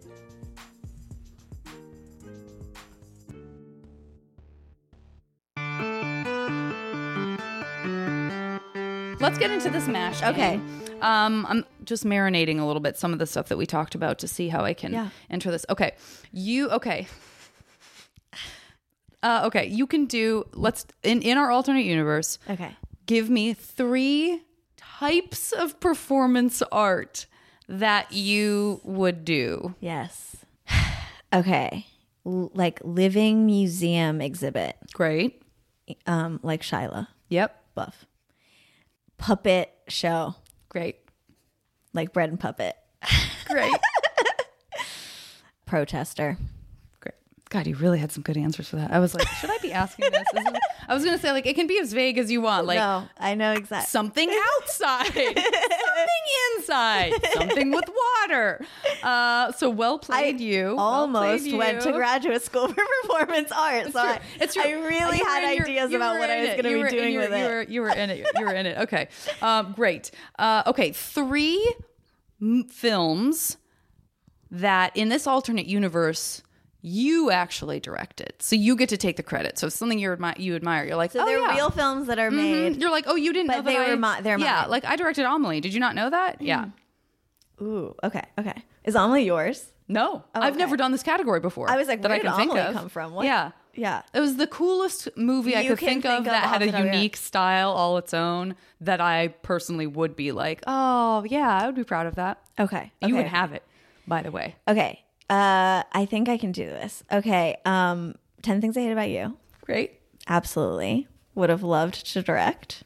Let's get into this mash. Okay. I'm just marinating a little bit some of the stuff that we talked about to see how I can enter this. Okay. Okay, you can do, in our alternate universe, Okay. give me 3 types of performance art that you would do. Yes. Okay. Like living museum exhibit, Great. like Shyla Yep. Buff. Puppet show, Great. like Bread and Puppet. Great. protester. Great. God, you really had some good answers for that. I was like, should I be asking this? I was going to say, like, it can be as vague as you want. Like, No, I know exactly. something outside, something inside, something with water. So well played, you. Almost went to graduate school for performance art. So It's true. I really had ideas about what I was going to be doing with it. You were in it. You were in it. Okay. Great. Okay. 3 films that in this alternate universe you actually directed, so you get to take the credit. So if something you admire, you're like, So they're real films that are made. You're like, oh, you didn't know But that they're yeah, mine. like I directed Amelie. Did you not know that? Yeah. Ooh, okay. Is Amelie yours? No, I've okay. never done this category before. I was like, that where I did can think Amelie of. come from? What? Yeah. Yeah. It was the coolest movie I You could can think of that had a off the top of your unique style all its own that I personally would be like, oh, yeah, I would be proud of that. Okay. You would have it, by the way. Okay. I think I can do this. Okay. 10 Things I Hate About You. Great. Absolutely. Would have loved to direct.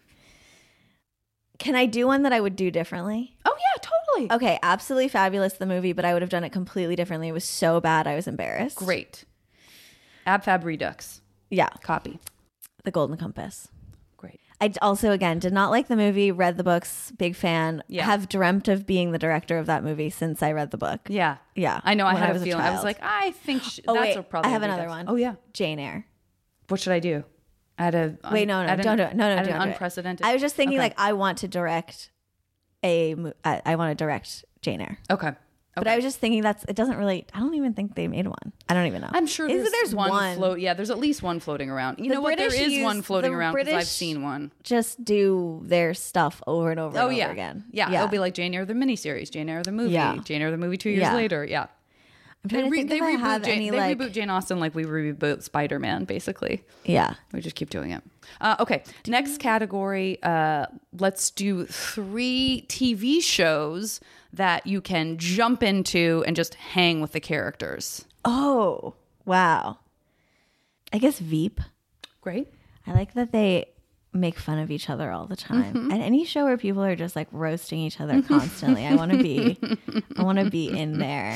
Can I do one that I would do differently? Oh, yeah, totally. Okay. Absolutely Fabulous, the movie, but I would have done it completely differently. It was so bad, I was embarrassed. Great. Ab Fab Redux. Yeah. Copy. The Golden Compass. Great. I also, again, did not like the movie, read the books, big fan. Yeah. Have dreamt of being the director of that movie since I read the book. Yeah. Yeah. I know. I When had I a was a feeling. I was child. like, I think Oh, that's wait, probably I have a another Redux. one. Oh, yeah. Jane Eyre. What should I do? At a Wait, no, don't do it. No, at don't an do it. unprecedented. I was just thinking, Okay. like, I want to direct I want to direct Jane Eyre. Okay. But I was just thinking it doesn't really, I don't even think they made one. I don't even know. I'm sure there's one float. Yeah, there's at least one floating around. You The know what? There British is one use- floating the around because I've British- seen one. Just do their stuff over and over and over again. Yeah, it'll be like Jane Eyre the miniseries, Jane Eyre the movie, Yeah. Jane Eyre the movie 2 years Yeah. later. Yeah. I'm trying to think if I have any, they like, reboot Jane Austen like we reboot Spider-Man, basically. yeah. We just keep doing it. Okay, next category. Let's do 3 TV shows that you can jump into and just hang with the characters. Oh, wow. I guess Veep. Great. I like that they make fun of each other all the time. And any show where people are just like roasting each other constantly, I want to be in there.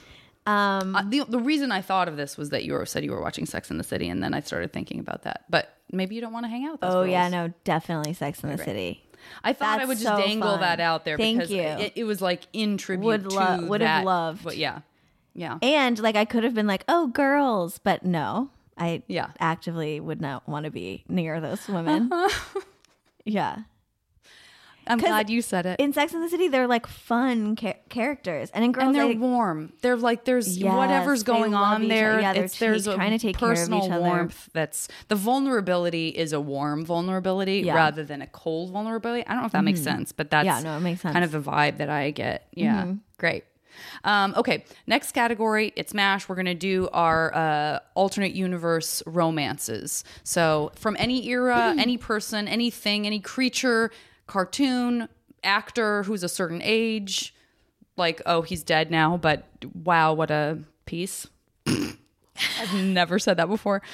The reason I thought of this was that you said you were watching Sex and the City, and then I started thinking about that. But maybe you don't want to hang out with those girls. Yeah, no, definitely Sex and the City. I thought I That's would just so dangle fun. that out there Thank because you. it was like in tribute Would to have that. loved. But yeah. And like I could have been like, oh, girls, but no, I Yeah. actively would not want to be near those women. Yeah. I'm 'Cause glad you said it. In Sex and the City, they're like fun characters, and in Girls, And they're warm. They're like there's Yes, whatever's they going love on each there. other. Yeah, they're there's a trying to take care of personal each other. warmth. That's the vulnerability is a warm vulnerability Yeah. rather than a cold vulnerability. I don't know if that makes sense, but that's Yeah, no, it makes sense. kind of the vibe that I get. Yeah, great. Okay, next category. It's MASH. We're gonna do our alternate universe romances. So from any era, any person, anything, any creature, cartoon, actor who's a certain age, like, oh, he's dead now, but wow, what a piece. I've never said that before.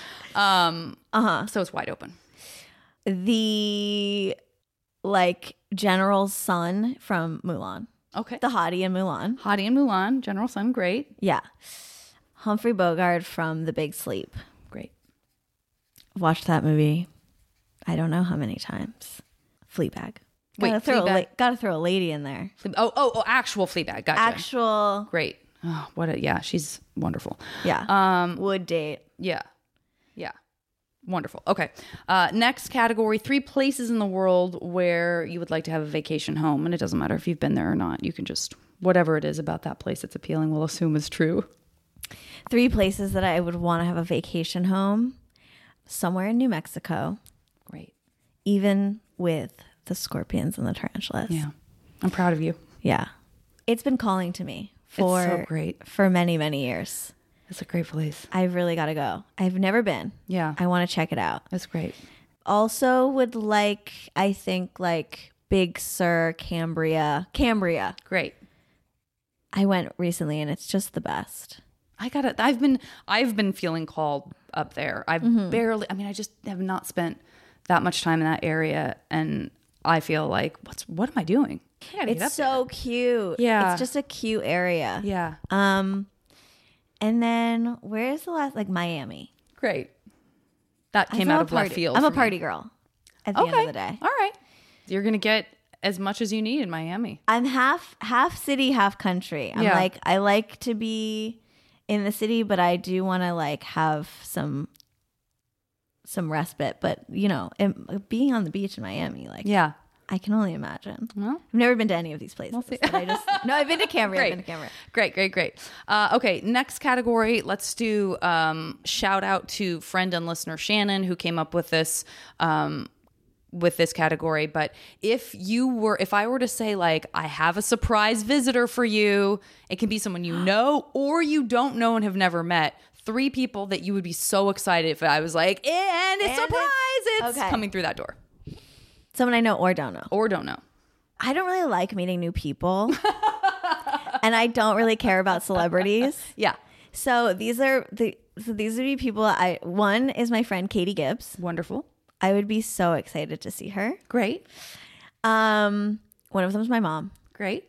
So it's wide open. the like general's son from Mulan, Okay. the hottie in Mulan. Hottie and Mulan, General Sun, great. Yeah, Humphrey Bogart from The Big Sleep. Great. Watched that movie. I don't know how many times. Fleabag. Wait, Fleabag. Gotta throw a lady in there. Oh, actual Fleabag. Gotcha. Actual, Great. Oh, yeah, she's wonderful. yeah. Would date. Yeah. Wonderful. Okay. Next category, 3 places in the world where you would like to have a vacation home. And it doesn't matter if you've been there or not. You can just, whatever it is about that place that's appealing, we'll assume is true. 3 places that I would want to have a vacation home. Somewhere in New Mexico, Great. even with the scorpions and the tarantulas. Yeah. I'm proud of you. Yeah. It's been calling to me for so great. for many, many years. It's a great place. I've really got to go. I've never been. Yeah. I want to check it out. It's great. Also would like, I think like Big Sur, Cambria. Great. I went recently and it's just the best. I've been feeling called up there. I just have not spent that much time in that area, and I feel like what am I doing? I gotta get up It's so cute. Yeah. It's just a cute area. there. Yeah. And then where's the last? Like Miami. Great. That came out of left field. I'm for a party me. girl at the end of the day. All right. You're going to get as much as you need in Miami. I'm half city, half country. I'm like, I like to be in the city, but I do want to like have some respite. But you know, being on the beach in Miami, like, Yeah. I can only imagine. Well, I've never been to any of these places. But I've been to Cambria. Great. I've been to Cambria. Great. Okay, next category. Let's do shout out to friend and listener Shannon, who came up with this category. But if I were to say, like, I have a surprise visitor for you, it can be someone you know or you don't know and have never met. 3 people that you would be so excited if I was like, and it's surprise, it's coming through that door. Someone I know or don't know. Or don't know. I don't really like meeting new people. And I don't really care about celebrities. Yeah. So these would be people one is my friend Katie Gibbs. Wonderful. I would be so excited to see her. Great. One of them is my mom. Great.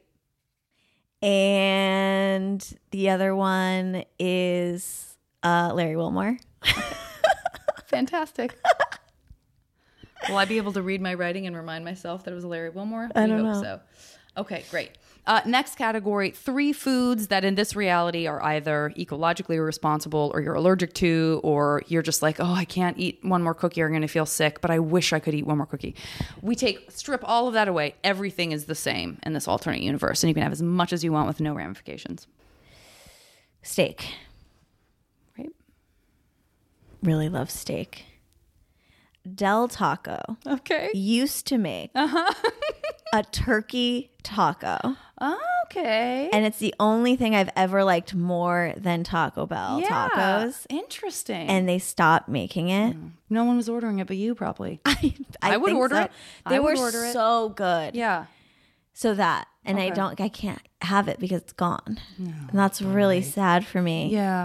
And the other one is Larry Wilmore. Fantastic. Will I be able to read my writing and remind myself that it was Larry Wilmore? I don't hope know. So. Okay, great. Next category, 3 foods that in this reality are either ecologically irresponsible or you're allergic to, or you're just like, oh, I can't eat one more cookie or I'm going to feel sick, but I wish I could eat one more cookie. We strip all of that away. Everything is the same in this alternate universe, and you can have as much as you want with no ramifications. Steak. Right? Really love steak. Del Taco. Okay. Used to make a turkey taco. Okay. And it's the only thing I've ever liked more than Taco Bell tacos. Interesting. And they stopped making it. No one was ordering it but you, probably. I would think order so. it. They I would were order it. so good. Yeah. So that, and Okay. I can't have it because it's gone. And that's really sad for me. Yeah.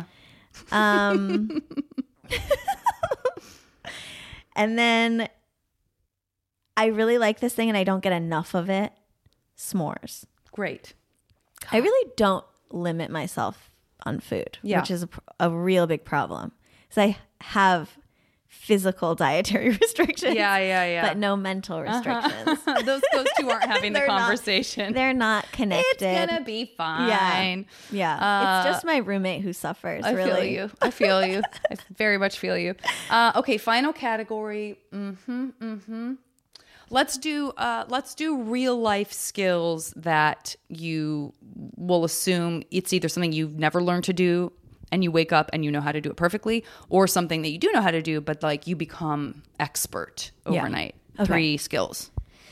And then I really like this thing and I don't get enough of it. S'mores. Great. I really don't limit myself on food, which is a real big problem. So I have physical dietary restrictions. Yeah. But no mental restrictions. Those 2 aren't having the conversation. They're not connected. It's gonna be fine. Yeah. It's just my roommate who suffers. I really. I feel you. I very much feel you. Okay, final category. Let's do real life skills that you will assume it's either something you've never learned to do and you wake up and you know how to do it perfectly, or something that you do know how to do but like you become expert overnight. Okay. 3 skills.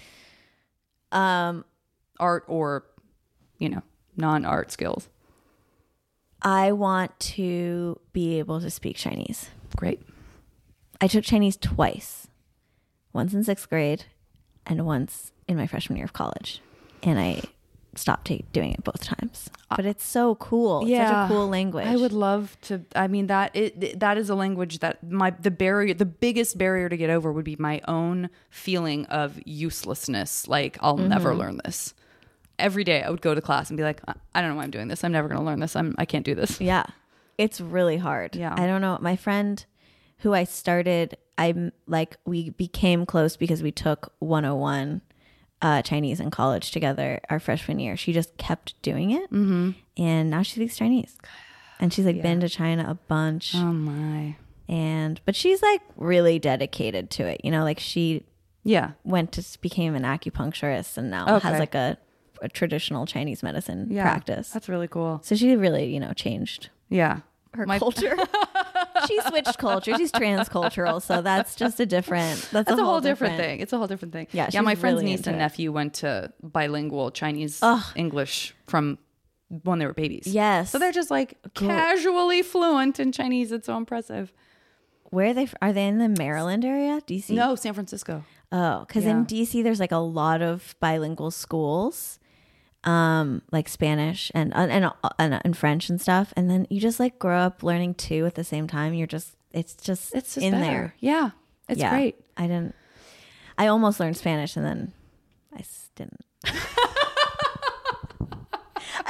Art or non-art skills. I want to be able to speak Chinese. Great. I took Chinese twice. Once in 6th grade and once in my freshman year of college. And I stopped doing it both times. But it's so cool. It's such a cool language. I would love to. I mean, that is a language that the biggest barrier to get over would be my own feeling of uselessness. Like, I'll never learn this. Every day I would go to class and be like, I don't know why I'm doing this. I'm never going to learn this. I can't do this. Yeah. It's really hard. Yeah. I don't know. My friend who I started, we became close because we took 101 Chinese in college together our freshman year. She just kept doing it. Mm-hmm. And now she speaks Chinese. And she's been to China a bunch. Oh my. But she's like really dedicated to it. Like she became an acupuncturist and now has like a traditional Chinese medicine practice. That's really cool. So she really, changed her culture. She switched culture. She's transcultural, so that's just that's a whole different thing. It's a whole different thing. Yeah, my friend's really niece and nephew went to bilingual Chinese English from when they were babies. Yes. So they're just like casually fluent in Chinese. It's so impressive. Where are they in the Maryland area? DC? No, San Francisco. Oh, because in DC there's like a lot of bilingual schools. Like Spanish and French and stuff, and then you just like grow up learning 2 at the same time. It's just in better. there. Yeah, it's great. I almost learned Spanish and then I didn't.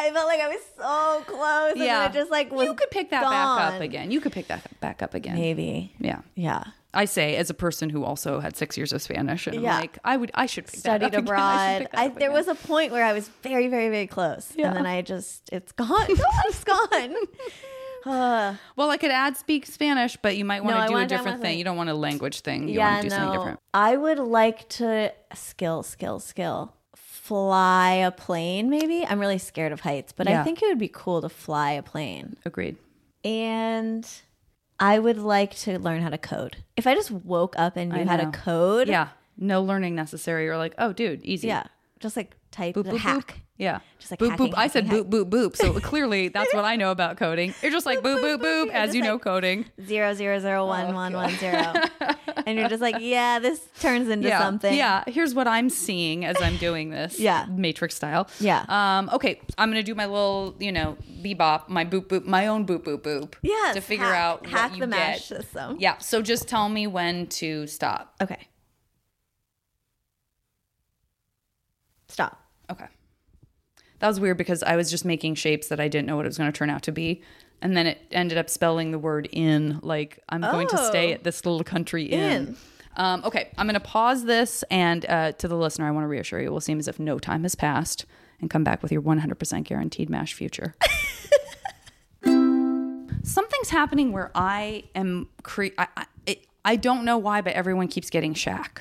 I felt like I was so close. Yeah. And then it just like was You could pick that back up again. You could pick that back up again. Maybe. Yeah. Yeah. I say, as a person who also had 6 years of Spanish, and Yeah. I'm like, I should pick that Studied up again. I should abroad. pick that up There again. was a point where I was very, very, very close. Yeah. And then it's gone. It's gone. Well, I could speak Spanish, but you might want No, to I do a wanna- I different wanna- thing. You don't want a language thing. You want to do something different. I would like to skill. Fly a plane, maybe. I'm really scared of heights, but Yeah. I think it would be cool to fly a plane. Agreed. And I would like to learn how to code. If I just woke up and knew how to know. code. Yeah. No learning necessary. You're like, oh, dude, easy. Yeah. Just like type Boop, the boop, hack. boop. Yeah. Just like boop, hacking, boop. I said hacking, boop, boop, boop. So clearly that's what I know about coding. You're just like boop, boop, boop, as just you know like- coding. 0001110. And you're just like, yeah, this turns into Yeah. something. Yeah. Here's what I'm seeing as I'm doing this. Yeah. Matrix style. Yeah. Okay. I'm going to do my little, bebop, my boop, boop, my own boop, boop, boop. Yes, To figure hack- out hack what you the get. MASH system. Yeah. So just tell me when to stop. Okay. Stop. Okay. That was weird because I was just making shapes that I didn't know what it was going to turn out to be. And then it ended up spelling the word in, like I'm going to stay at this little country inn. Okay, I'm going to pause this. And to the listener, I want to reassure you, it will seem as if no time has passed and come back with your 100% guaranteed MASH future. Something's happening where I am, I don't know why, but everyone keeps getting Shaq.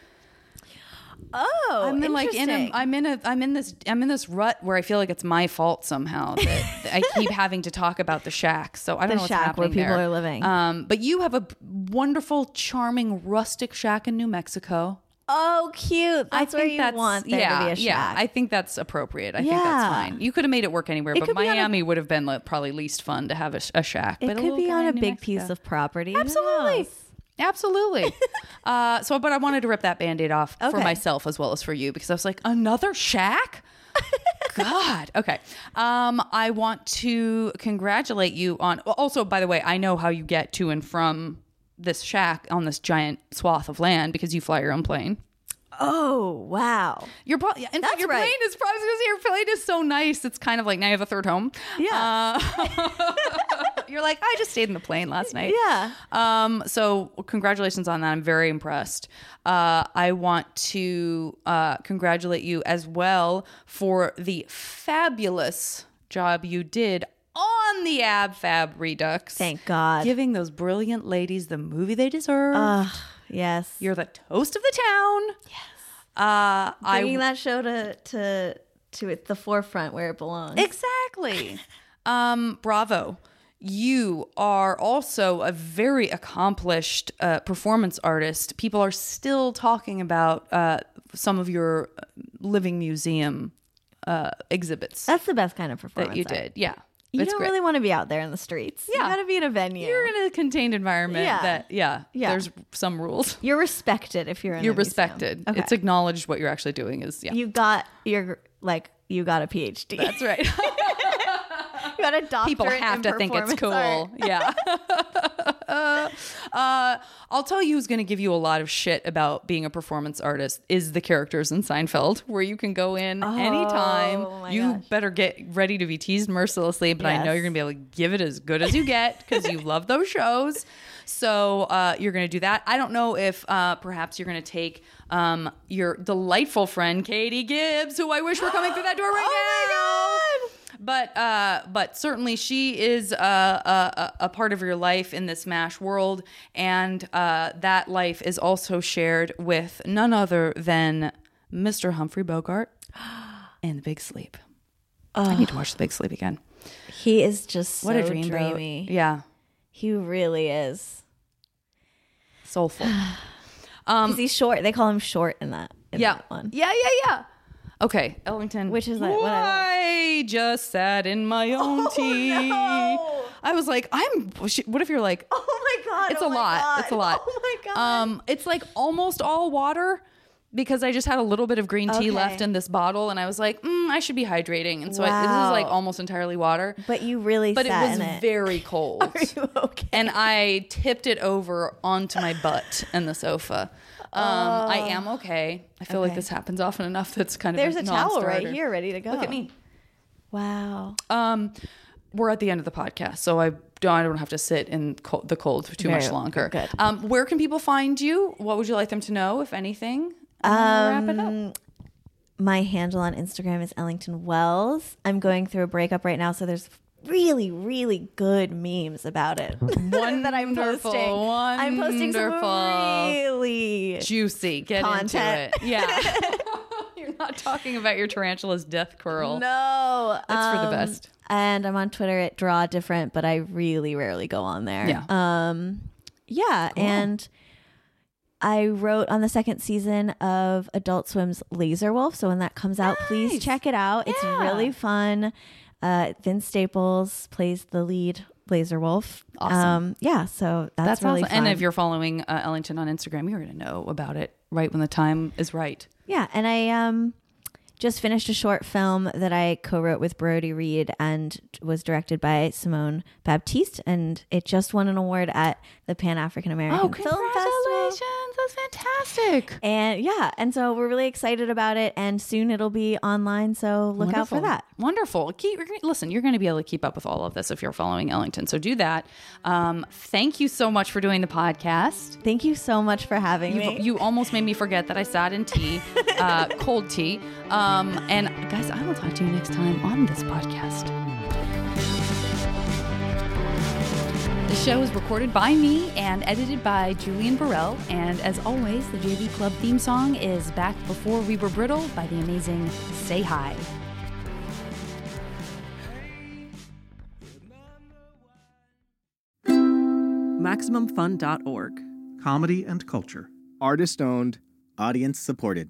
Oh, I'm in interesting. I'm in this rut where I feel like it's my fault somehow that I keep having to talk about the shack. So I don't know what's shack where happening people there. are living. But you have a wonderful, charming, rustic shack in New Mexico. Oh, cute. That's where you want there to be a shack. Yeah, I think that's appropriate. I think that's Yeah. fine. You could have made it work anywhere, It but could be on Miami would have been probably least fun to have a shack. It but could little be guy on in a New big Mexico. piece of property. Who Absolutely. knows? Absolutely. But I wanted to rip that Band-Aid off for Okay. myself as well as for you because I was like, another shack? God. Okay. I want to congratulate you on, also, by the way, I know how you get to and from this shack on this giant swath of land because you fly your own plane. Oh, wow. In fact, your right. plane is probably because your plane is so nice. It's kind of like now you have a third home. Yeah. You're like, I just stayed in the plane last night. Yeah. So congratulations on that. I'm very impressed. I want to congratulate you as well for the fabulous job you did on the Ab Fab Redux. Thank God. Giving those brilliant ladies the movie they deserve. Yes. You're the toast of the town. Yes. Bringing that show to the forefront where it belongs. Exactly. Bravo. You are also a very accomplished performance artist. People are still talking about some of your living museum exhibits That's the best kind of performance that you art. did. Yeah. You It's don't great. really want to be out there in the streets. Yeah. You got to be in a venue. You're in a contained environment Yeah. there's some rules. You're respected if you're in You're a museum. respected. Okay. It's acknowledged what you're actually doing is, yeah. You got a PhD. That's right. You got a doctorate. People have in to think it's performance cool. art. Yeah. I'll tell you who's going to give you a lot of shit about being a performance artist is the characters in Seinfeld, where you can go in anytime. my You gosh. better get ready to be teased mercilessly, but I know Yes. you're going to be able to give it as good as you get because you love those shows. So you're going to do that. I don't know if perhaps you're going to take your delightful friend Katie Gibbs, who I wish were coming through that door right now. But certainly she is a part of your life in this MASH world, and that life is also shared with none other than Mr. Humphrey Bogart in The Big Sleep. I need to watch The Big Sleep again. He is just What so a dreamboat. dreamy. Yeah, He really is. soulful. Because he's short. They call him short in that one. Yeah. Okay, Ellington. Which is like what I just sat in my own tea. no. I was like, what if you're like, Oh my God. it's oh a my lot. God. It's a lot. Oh my God. It's like almost all water because I just had a little bit of green tea Okay. left in this bottle, and I was like, I should be hydrating, and so this is Wow. like almost entirely water. But you really But it sat was in it. very cold. Are you okay? And I tipped it over onto my butt in the sofa. I am okay. I feel like Okay. this happens often enough. That's kind There's of a towel right non-starter. here ready to go. Look at me. Wow. We're at the end of the podcast, so I don't have to sit in the cold for too much longer. Good. Where can people find you? What would you like them to know, if anything? Wrap it up. My handle on Instagram is Ellington Wells. I'm going through a breakup right now, so there's really, really good memes about it that I'm posting. I'm posting some really juicy content. Into it. Yeah. You're not talking about your tarantula's death curl. No. That's for the best. And I'm on Twitter at Draw Different, but I really rarely go on there. Yeah. Cool. And I wrote on the second season of Adult Swim's Laser Wolf. So when that comes out, please check it out. It's really fun. Vince Staples plays the lead Laser Wolf. Awesome. So that's really awesome. fun. And if you're following Ellington on Instagram, you're going to know about it right when the time is right. Yeah. And I just finished a short film that I co-wrote with Brody Reed and was directed by Simone Baptiste, and it just won an award at the Pan-African American Film Festival. That's fantastic. And so we're really excited about it, and soon it'll be online, so look out for that. Wonderful. Listen, you're going to be able to keep up with all of this if you're following Ellington, so do that. Thank you so much for doing the podcast. Thank you so much for having me. You almost made me forget that I sat in tea, cold tea. And guys, I will talk to you next time on this podcast. The show is recorded by me and edited by Julian Burrell. And as always, the JV Club theme song is Back Before We Were Brittle by the amazing Say Hi. MaximumFun.org. Comedy and culture. Artist owned, audience supported.